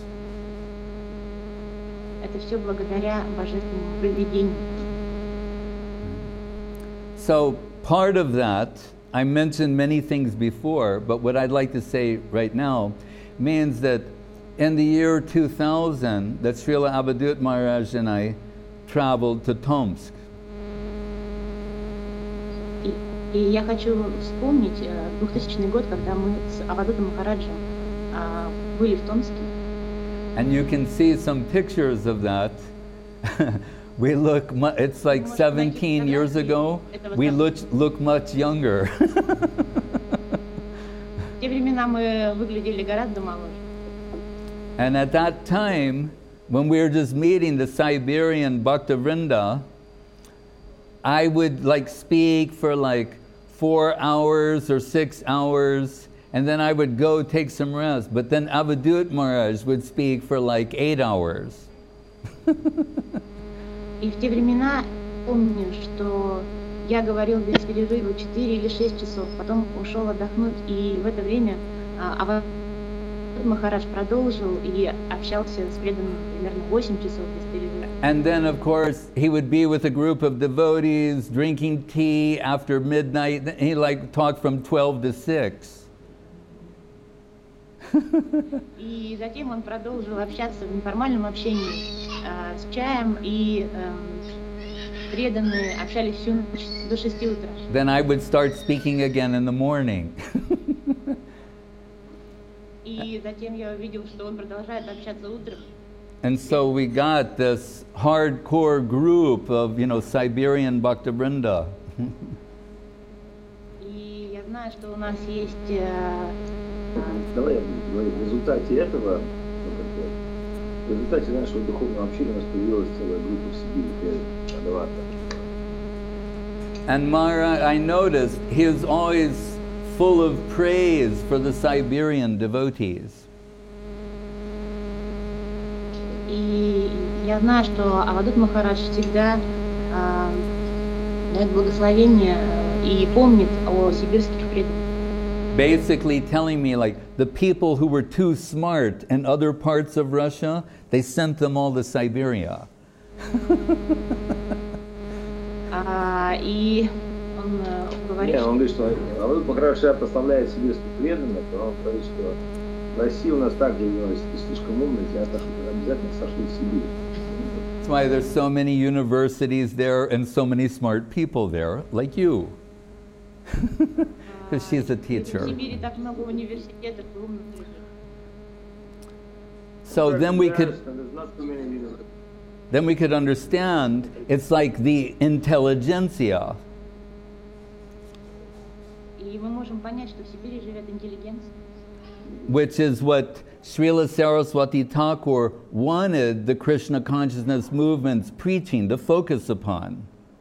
Это все благодаря божественному провидению. So part of that, I mentioned many things before, but what I'd like to say right now means that in the year two thousand, that Srila Avadut Maharaj and I traveled to Tomsk. И, и я хочу вспомнить э, двухтысячный год, когда мы с Авадутом Махараджем а, были в Томске. And you can see some pictures of that. We look, mu- it's like seventeen years ago, we look, look much younger. В те времена мы выглядели гораздо моложе. And at that time, when we were just meeting the Siberian Bhaktavrinda, I would like speak for like four hours or six hours, and then I would go take some rest. But then Avadut Maharaj would speak for like eight hours. И в те времена помню, что я говорил без перерыва четыре или шесть часов, потом ушел отдохнуть, и в это время а, Авадут Махарадж продолжил и общался с преданными примерно восемь часов без перерыва. And then, of course, he would be with a group of devotees drinking tea after midnight. He like talked from twelve to six. И затем он продолжил общаться в неформальном общении а, с чаем, и эм, преданные общались всю ночь до шести утра. Then I would start speaking again in the morning. И затем я увидел, что он продолжает общаться утром. And so we got this hardcore group of, you know, Siberian Bhaktavrinda. И я знаю, что у нас есть э, Давай я буду говорить. В результате этого, ну, как бы, в результате нашего духовного общения у нас появилась целая группа в Сибири, Адавата. And Mara, I noticed he was always full of praise for the Siberian devotees. И я знаю, что Авадут Махарадж всегда э, дает благословение и помнит о сибирских преданных. Basically telling me, like, the people who were too smart in other parts of Russia, they sent them all to Siberia. А, и он э, говорит, Не, он говорит, что Авадут Махарадж прославляет сибирских преданных, но он говорит, что в России у нас так делилось, ты слишком умный, тебя обязательно сошлют в Сибирь. That's why there's so many universities there and so many smart people there, like you. Because she's a teacher. в Сибири так много университетов и умных людей. So then we could There's not too many universities. then we could understand it's like the intelligentsia. И мы можем понять, что в Сибири живет интеллигенция. Which is what Srila Saraswati Thakur wanted the Krishna consciousness movement's preaching to focus upon.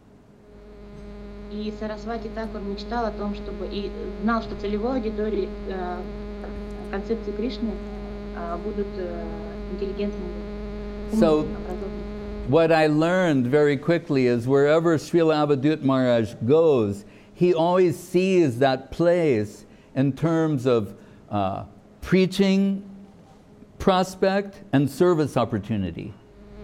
И Сарасвати Такур мечтал о том, чтобы и знал, что целевой аудиторией э, концепции Кришны э, будут э, интеллигентные, So, образованные. what I learned very quickly is wherever Srila Avadut Maharaj goes, he always sees that place in terms of uh, preaching prospect and service opportunity.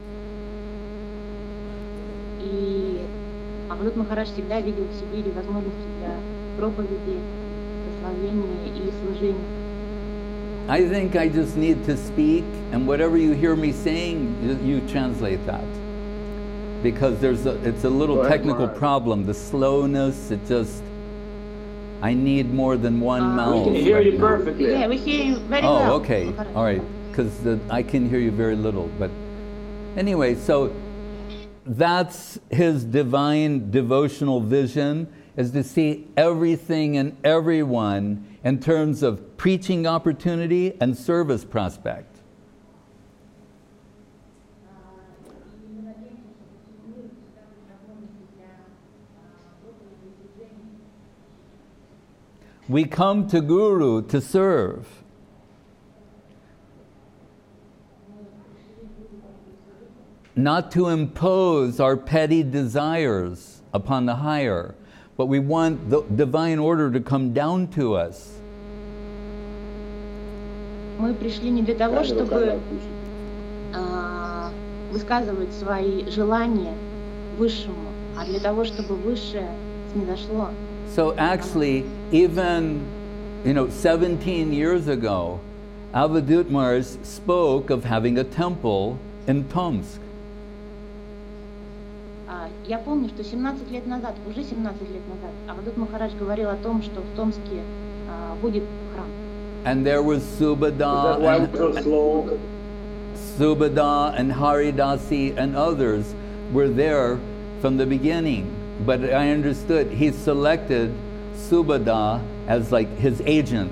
И Авадут Махарадж всегда видел в Сибири возможности для проповеди, прославления и служения. I think I just need to speak, and whatever you hear me saying, you, you translate that. Because there's a, it's a little Go ahead, technical Maharaj. problem. The slowness, it just, I need more than one Uh, mouth. We can hear right you now. perfectly. Yeah, we hear you very well. Oh, okay. Maharaj. All right. Because I can hear you very little. But anyway, so that's his divine devotional vision, is to see everything and everyone in terms of preaching opportunity and service prospect. We come to Guru to serve. Not to impose our petty desires upon the higher, but we want the divine order to come down to us. Мы пришли не для того, Камеру, чтобы камеру включи. а, высказывать свои желания высшему, а для того, чтобы высшее снизошло. So actually, even, you know, seventeen years ago, Avadut Maharaj spoke of having a temple in Tomsk. А, Я помню, что семнадцать лет назад, уже семнадцать лет назад, Авадут Махарадж говорил о том, что в Томске а, будет храм. And there was Is Subhada that why and, we're so slow? Subhada and Haridasi and others were there from the beginning. But I understood he selected Subhada as like his agent.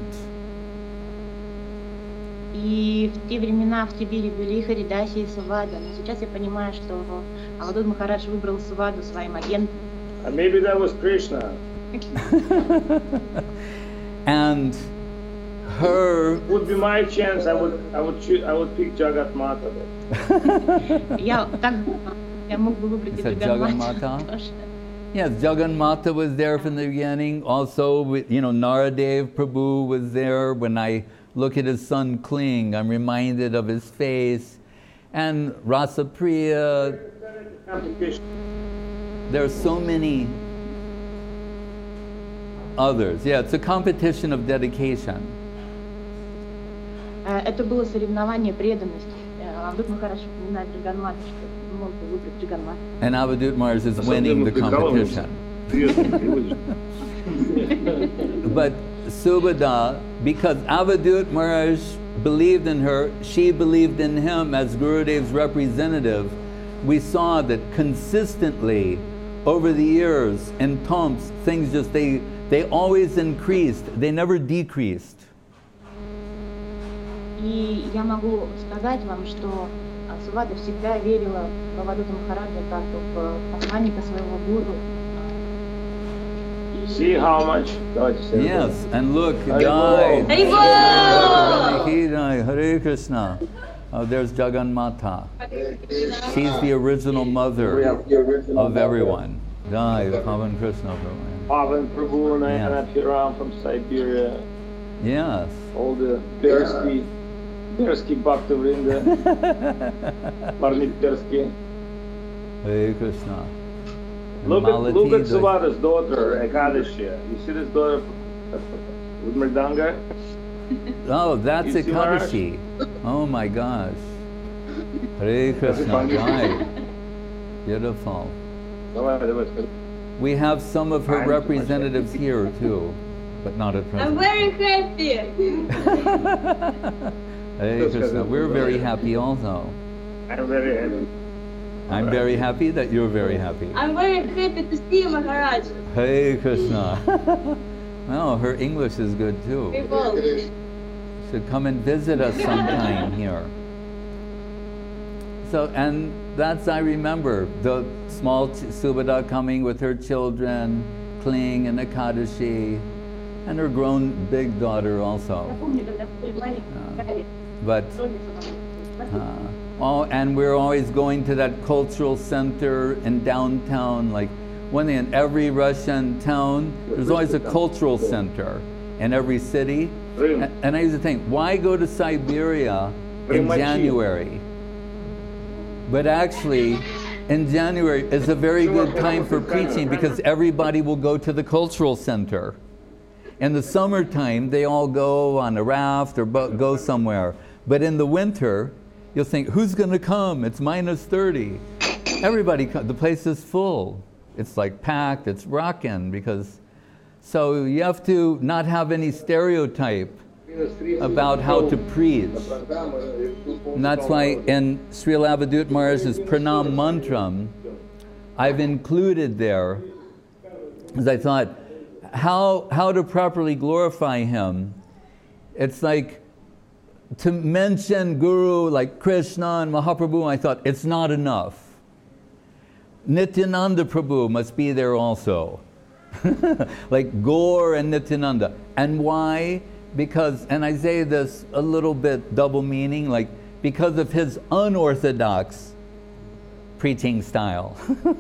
И в те времена в Сибири были и Харидаси, и Сувада. Но сейчас я понимаю, что Авадут Махарадж выбрал Суваду своим агентом. And maybe that was Krishna. And her, Would be my chance. I would, I would, choose, I would pick Jagat Mata. Я так я мог бы выбрать и Is that Джаганмату Jaganmata? тоже. yes, Jagannatha was there from the beginning. Also, with- you know, Naradev Prabhu was there. When I look at his son Kling, I'm reminded of his face. And Rasapriya, Competition. there are so many others. Yeah, it's a competition of dedication. Э, Это было соревнование преданности. Э, Авадут Махарадж упоминает Джаганмату, что мог бы выбрать Джаганмату. And Avadut Maharaj is Особенно winning the ты колонность. competition. Серьезно, переводишь. But Subhada, because Avadut Maharaj believed in her, she believed in him as Gurudev's representative, we saw that consistently over the years in Tomsk, things just, they, they always increased, they never decreased. И я могу сказать вам, что Сувада всегда верила в Авадута Махараджа как в посланника своего гуру. See how much? Yes, and look, Haribol. Jai, Hare Krishna. Oh, there's Jagannatha. She's the original mother of everyone. Jai, Pavan Krishna Prabhu. Pavan Prabhu, Yeah. Nayana from Siberia. Yes. All the Persky, Persky Bhakta Vrinda, Parnit Persky. Hare Krishna. And Look at, Malati, look at the- Suvada's daughter, Ekadashi. You see this daughter with Mridanga? Oh, that's You see Maharaj? Ekadashi. Oh my gosh. Hare Krishna. Jai. Beautiful. Давай, давай, скажи. We have some of her I'm- representatives here too, but not at I'm present. very happy. Hare Krishna. We're very happy also. I'm very happy. I'm very happy that you're very happy. I'm very happy to see you, Maharaj. Hare Krishna. Well, her English is good too. People. Should come and visit us sometime here. So, and that's, I remember, the small ch- Subhada coming with her children, Kling and Ekadashi, and her grown big daughter also. But, uh, oh, and we're always going to that cultural center in downtown, like when in every Russian town, there's always a cultural center in every city. And, and I used to think, why go to Siberia in January? But actually, in January is a very good time for preaching because everybody will go to the cultural center. In the summertime, they all go on a raft or bo- go somewhere. But in the winter, you'll think, who's going to come? It's minus thirty. Everybody, co- the place is full. It's like packed, it's rocking because, so you have to not have any stereotype about how to preach. And that's why in Srila Avadut Maharaj's Pranam Mantram, I've included there, because I thought, how, how to properly glorify him. It's like, to mention Guru like Krishna and Mahaprabhu, I thought, it's not enough. Nityananda Prabhu must be there also. Like Gaur and Nityananda. And why? Because, and I say this a little bit double meaning, like because of his unorthodox preaching style.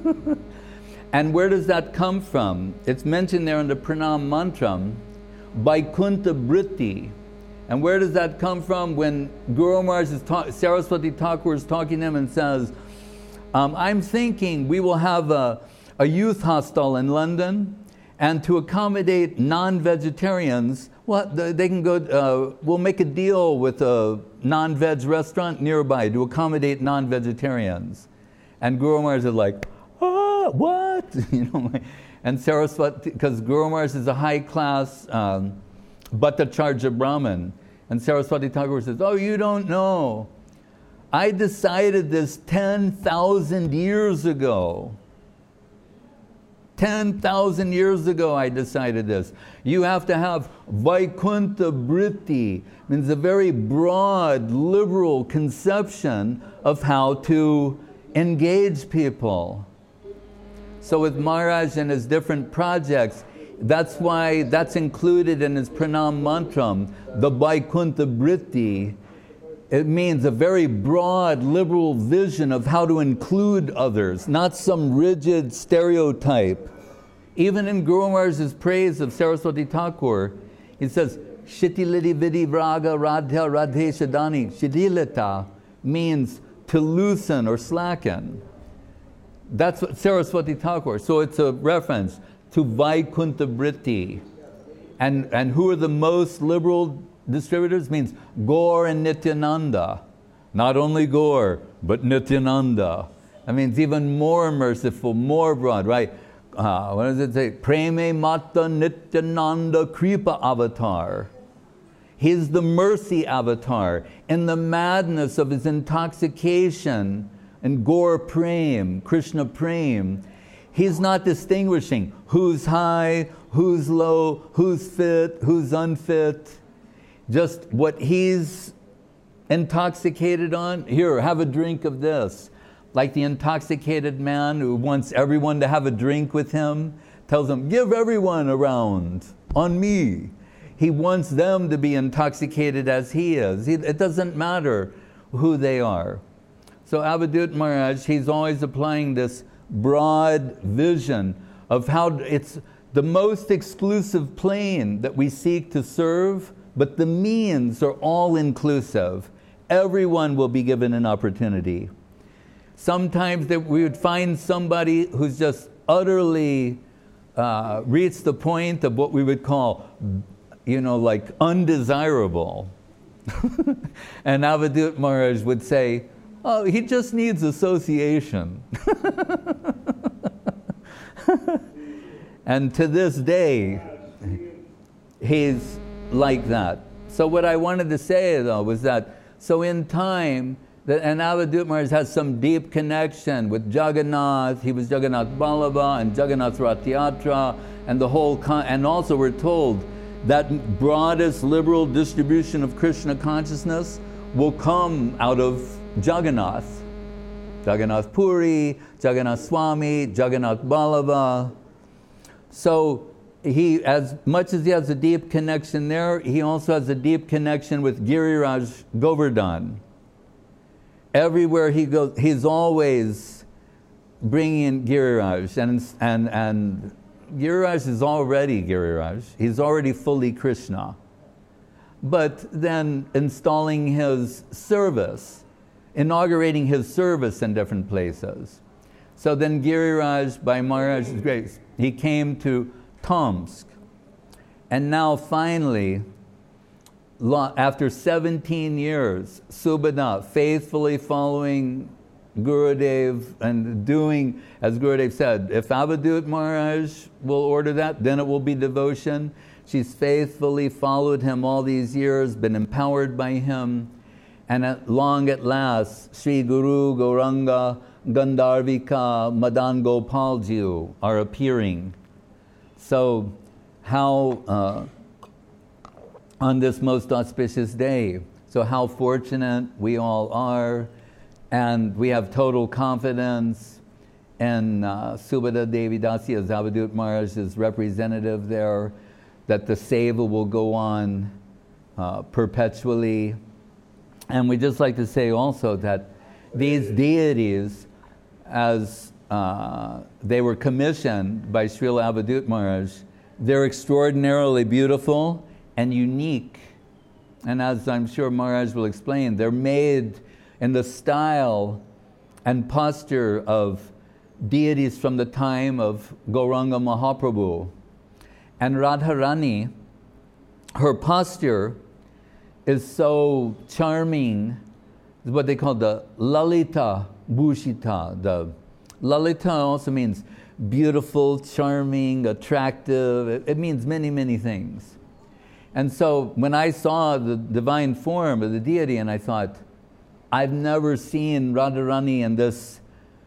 And where does that come from? It's mentioned there in the Pranam Mantram, Vaikuntha Vritti. And where does that come from? When Guru Maharaj is ta- Saraswati Thakur is talking to him and says, um, I'm thinking we will have a, a youth hostel in London, and to accommodate non-vegetarians, well, they can go, uh, we'll make a deal with a non-veg restaurant nearby to accommodate non-vegetarians. And Guru Maharaj is like, ah, what? You know, and Saraswati, because Guru Maharaj is a high-class um, Bhattacharya Brahmin. And Saraswati Thakur says, oh, you don't know. I decided this ten thousand years ago. ten thousand years ago I decided this. You have to have Vaikuntha Vritti, means a very broad, liberal conception of how to engage people. So with Maharaj and his different projects, that's why that's included in his Pranam Mantram, the Vaikuntha Vritti. It means a very broad, liberal vision of how to include others, not some rigid stereotype. Even in Guru Maharaj's praise of Saraswati Thakur, he says, Shitiliti Vidi Vraga Radha Radhe Shadani. Shitilita means to loosen or slacken. That's what Saraswati Thakur. So it's a reference to Vaikuntha Vritti. And, and who are the most liberal distributors? Means Gaur and Nityananda. Not only Gaur, but Nityananda. That means even more merciful, more broad, right? Uh, what does it say? Preme Mata Nityananda Kripa Avatar. He's the mercy avatar. In the madness of his intoxication and Gaur Prem, Krishna Prem, he's not distinguishing who's high, who's low, who's fit, who's unfit. Just what he's intoxicated on? Here, have a drink of this. Like the intoxicated man who wants everyone to have a drink with him, tells them, give everyone around on me. He wants them to be intoxicated as he is. He, it doesn't matter who they are. So Avadut Maharaj, he's always applying this broad vision of how it's the most exclusive plane that we seek to serve, but the means are all inclusive. Everyone will be given an opportunity. Sometimes that we would find somebody who's just utterly uh, reached the point of what we would call, you know, like undesirable. And Avadut Maharaj would say, oh, he just needs association. And to this day, he's like that. So what I wanted to say though was that, so in time, that, and Avadut Maharaj has some deep connection with Jagannath. He was Jagannath Ballabha and Jagannath Rath Yatra, and the whole, con and also we're told that broadest liberal distribution of Krishna consciousness will come out of Jagannath. Jagannath Puri, Jagannath Swami, Jagannath Ballabha. So he, as much as he has a deep connection there, he also has a deep connection with Giriraj Govardhan. Everywhere he goes, he's always bringing in Giriraj, and, and, and Giriraj is already Giriraj. He's already fully Krishna. But then installing his service, inaugurating his service in different places. So then Giriraj, by Maharaj's grace, he came to Tomsk. And now finally, after seventeen years, Subhadra, faithfully following Gurudev and doing, as Gurudev said, if Avadut Maharaj will order that, then it will be devotion. She's faithfully followed him all these years, been empowered by him. And at long at last, Sri Guru, Gauranga, Gandharvika, Madan Gopalji are appearing. So how, uh, on this most auspicious day, so how fortunate we all are, and we have total confidence in uh, Subhadra Devi Dasi as Avadut Maharaj's representative there, that the seva will go on uh, perpetually. And we just like to say also that these deities, as uh, they were commissioned by Srila Avadut Maharaj, they're extraordinarily beautiful and unique. And as I'm sure Maharaj will explain, they're made in the style and posture of deities from the time of Gauranga Mahaprabhu. And Radharani, her posture is so charming, is what they call the Lalita Bhushita. The Lalita also means beautiful, charming, attractive. It, it means many, many things. And so when I saw the divine form of the deity, and I thought, I've never seen Radharani in this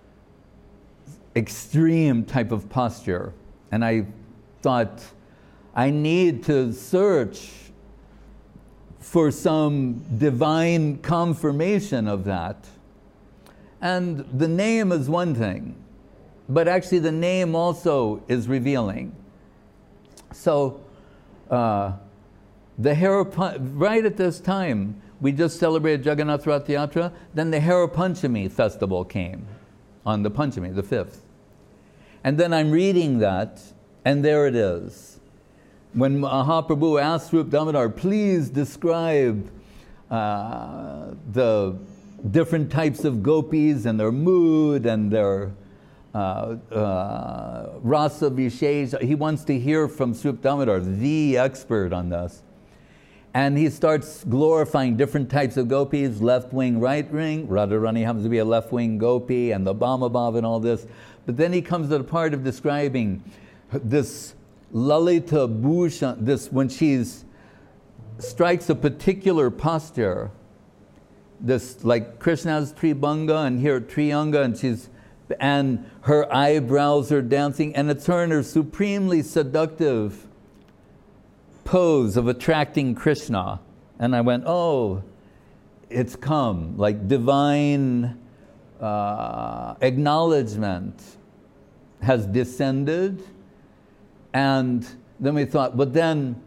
extreme type of posture. And I thought, I need to search for some divine confirmation of that. And the name is one thing, but actually the name also is revealing. So, uh, the Hara, right at this time, we just celebrated Jagannath Rath Yatra, then the Hara Panchami festival came on the Panchami, the fifth. And then I'm reading that, and there it is. When Mahaprabhu asked Rup Damodar, please describe uh, the different types of gopis and their mood and their uh, uh, rasa vishesh. He wants to hear from Rup Damodar, the expert on this. And he starts glorifying different types of gopis, left wing, right wing. Radharani happens to be a left wing gopi, and the Bhamabhav and all this. But then he comes to the part of describing this Lalita Bhushan, this when she's strikes a particular posture, this like Krishna's Tribhanga and here Triyanga, and she's and her eyebrows are dancing, and it's her in her supremely seductive pose of attracting Krishna. And I went, oh, it's come, like divine uh, acknowledgement has descended. And then we thought, but then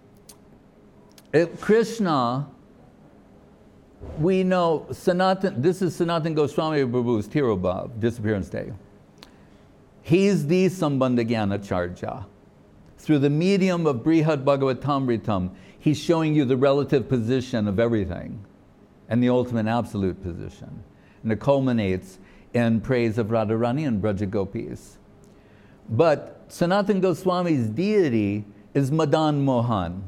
if Krishna, we know Sanatan, this is Sanatan Goswami Prabhu's Tirobhav, Disappearance Day. He's the Sambandha-Gyanacharya. Through the medium of Brihad Bhagavatamritam, he's showing you the relative position of everything and the ultimate absolute position. And it culminates in praise of Radharani and Braja Gopis. But Sanatan Goswami's deity is Madan Mohan.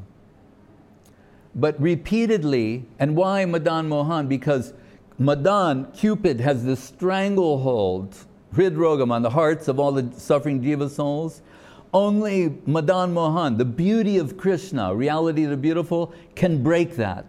But repeatedly, and why Madan Mohan? Because Madan, Cupid, has this stranglehold, hridrogam, on the hearts of all the suffering jiva souls. Only Madan Mohan, the beauty of Krishna, reality the beautiful, can break that.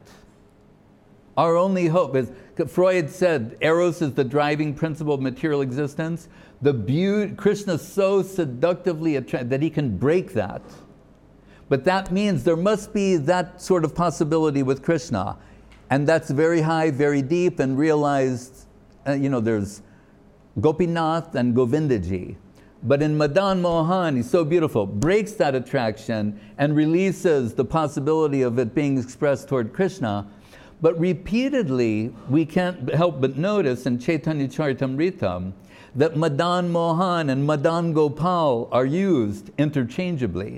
Our only hope is, Freud said, Eros is the driving principle of material existence. The beauty, Krishna is so seductively attractive that he can break that. But that means there must be that sort of possibility with Krishna. And that's very high, very deep, and realized, uh, you know, there's Gopinath and Govindaji. But in Madan Mohan, he's so beautiful, breaks that attraction and releases the possibility of it being expressed toward Krishna. But repeatedly, we can't help but notice in Chaitanya Charitamrita that Madan Mohan and Madan Gopal are used interchangeably.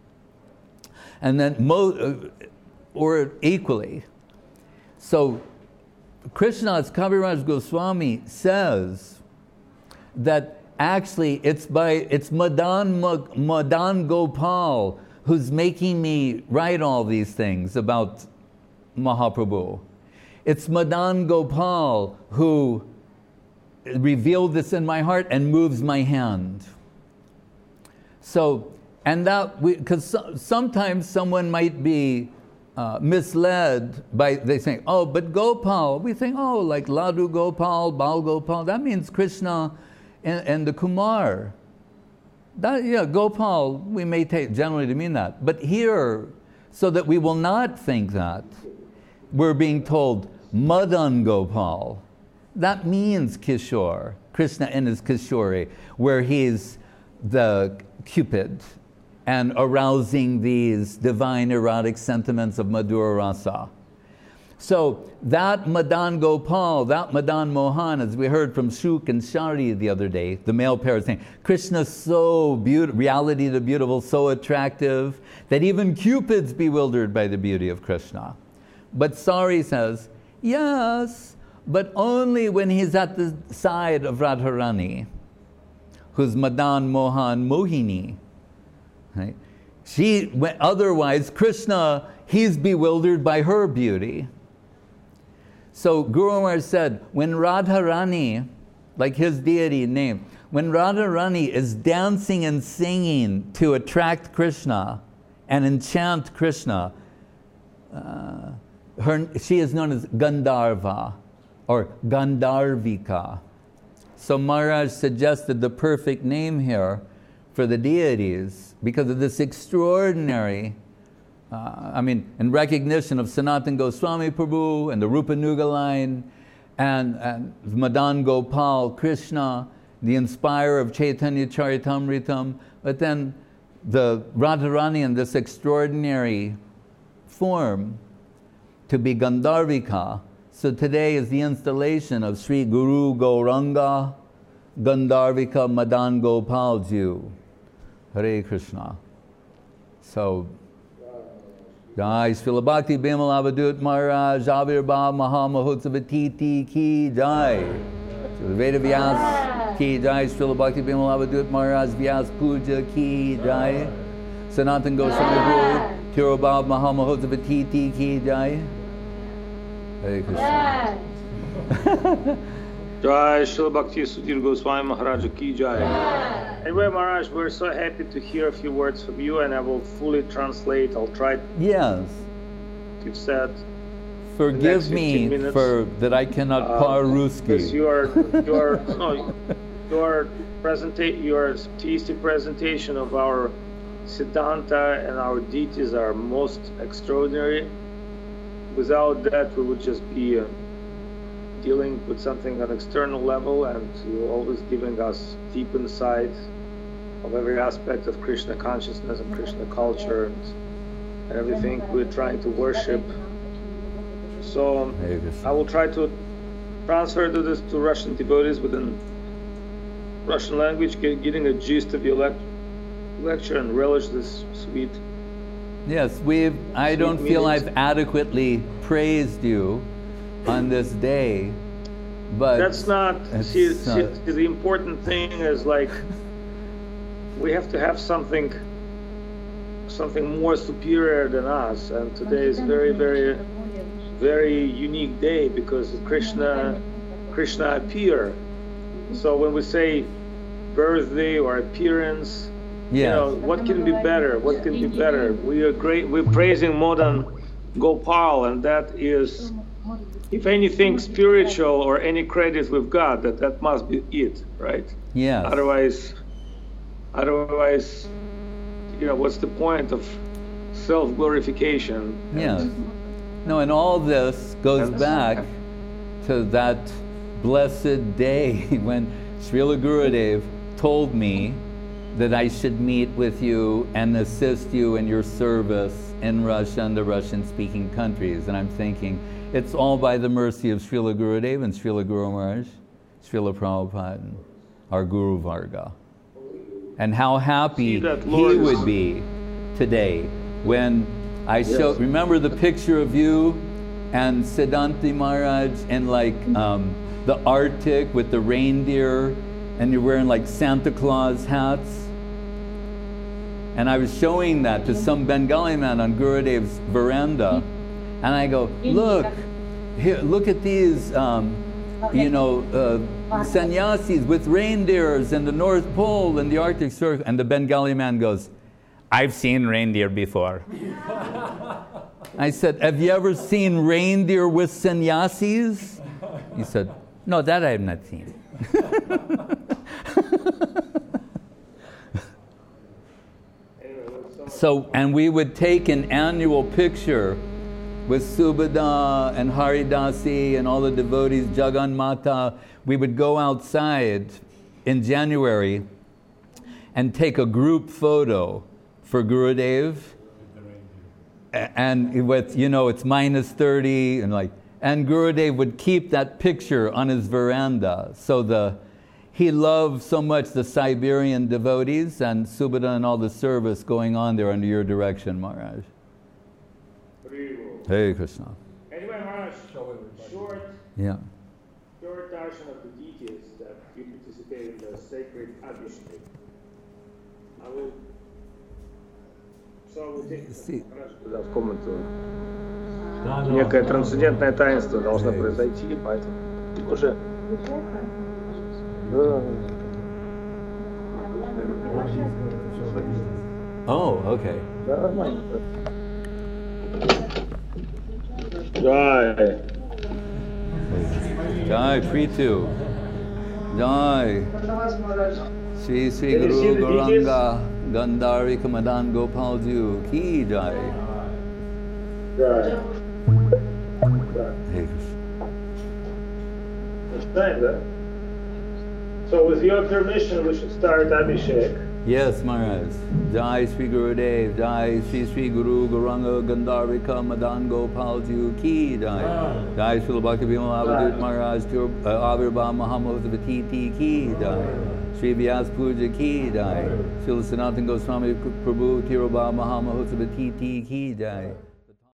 And then, mo- or equally. So, Krishna's Kaviraj Goswami says that actually it's by, it's Madan, Madan Gopal who's making me write all these things about Mahaprabhu. It's Madan Gopal who revealed this in my heart and moves my hand. So, and that, because so, sometimes someone might be uh, misled by, they say, oh, but Gopal, we think, oh, like Ladu Gopal, Bal Gopal, that means Krishna and, and the Kumar. That, yeah, Gopal, we may take generally to mean that. But here, so that we will not think that, we're being told Madan Gopal. That means Kishore, Krishna in his Kishore, where he's the Cupid and arousing these divine erotic sentiments of Madhura Rasa. So that Madan Gopal, that Madan Mohan, as we heard from Shuk and Shari the other day, the male pair saying, Krishna's so beautiful, reality the beautiful, so attractive, that even Cupid's bewildered by the beauty of Krishna. But Sari says, yes, but only when he's at the side of Radharani, who's Madan Mohan Mohini. Right? She, otherwise, Krishna, he's bewildered by her beauty. So Guru Maharaj said, when Radharani, like his deity name, when Radharani is dancing and singing to attract Krishna and enchant Krishna, uh, her, she is known as Gandharva or Gandharvika. So Maharaj suggested the perfect name here for the deities because of this extraordinary, uh, I mean, in recognition of Sanatan Goswami Prabhu and the Rupa Nuga line and, and Madan Gopal, Krishna, the inspirer of Chaitanya Charitamritam, but then the Radharani in this extraordinary form to be Gandharvika. So today is the installation of Sri Guru Gauranga Gandharvika Madan Gopal Ju. Hare Krishna. So, Jai Srila Bhakti Bimal Avadut Maharaj Avirbhav Mahamahotsavatiti Ki Jai. Srila Veda Vyas Ki Jai. Srila Bhakti Bimal Avadut Maharaj Vyas Puja Ki Jai. Sanatan Goswami Guru Tirobhav Mahamahotsavatiti Ki Jai. Hare Krishna. Jai Srila Bhakti Sudhir Goswami Maharaj Ki Jai. Anyway, Maharaj, we're so happy to hear a few words from you, and I will fully translate. I'll try. Yes. You've said. Forgive me minutes. for that I cannot uh, par-Ruski. Because your your no, your presentation, your tasty presentation of our Siddhanta and our deities are most extraordinary. without that, we would just be uh, dealing with something on an external level, and you're always giving us deep insight of every aspect of Krishna consciousness and Krishna culture and, and everything we're trying to worship. So I will try to transfer to this to Russian devotees within Russian language, get, getting a gist of your lec lecture and relish this sweet. Yes, we've. I don't feel meetings. I've adequately praised you on this day, but that's not. See, see, the important thing is like we have to have something, something more superior than us. And today is very, very, very unique day because Krishna, Krishna appeared. So when we say birthday or appearance, yes. you know, what can be better? What can be better? We are great. We're praising Madan Gopal, and that is, if anything, spiritual or any credit we've got, that that must be it, right? Yeah. Otherwise, otherwise, you know, what's the point of self-glorification? Yeah. No, and all this goes and back to that blessed day when Srila Gurudev told me that I should meet with you and assist you in your service in Russia and the Russian-speaking countries. And I'm thinking, it's all by the mercy of Srila Gurudev and Srila Guru Maharaj, Srila Prabhupada, and our Guru Varga. And how happy he would be today when I show, yes. remember the picture of you and Siddhanti Maharaj in like um, the Arctic with the reindeer, and you're wearing like Santa Claus hats? And I was showing that to some Bengali man on Gurudev's veranda, and I go, look, here, look at these, um, you know, uh, sannyasis with reindeers in the North Pole and the Arctic Circle. And the Bengali man goes, I've seen reindeer before. I said, have you ever seen reindeer with sannyasis? He said, no, that I have not seen. So, and we would take an annual picture with Subhada and Haridasi and all the devotees, Jagan Mata. We would go outside in January and take a group photo for Gurudev, and with, you know, it's minus thirty, and like, and Gurudev would keep that picture on his veranda. So the, he loved so much the Siberian devotees and Subhada and all the service going on there under your direction, Maharaj. Hare Krishna. Anyway, Maharaj, short, yeah. short darshan of the deities that you participate in the sacred Abhishek. I will. So we'll take в комнату. Некое трансцендентное таинство должно произойти, поэтому уже. Oh, okay. Да, нормально. Jai. Jai, Pritu. Jai. Sri Sri Guru Gauranga Gandharika Madan Gopal Ju Ki Jai. Jai. Hey. It's time, huh? So with your permission, we should start Abhishek. Yes, Maharaj. Jai Sri Gurudev, Jai Sri Sri Guru Gauranga Gandharika Madan Gopal Ju Ki Jai. Jai Srila Bhakti Vimal Avadut Maharaj Avirbha Mahamotavati Ki Jai. Sri Vyas Puja Ki Jai. Srila Sanatana Goswami Prabhu Tirobha Mahamotavati Ki Jai.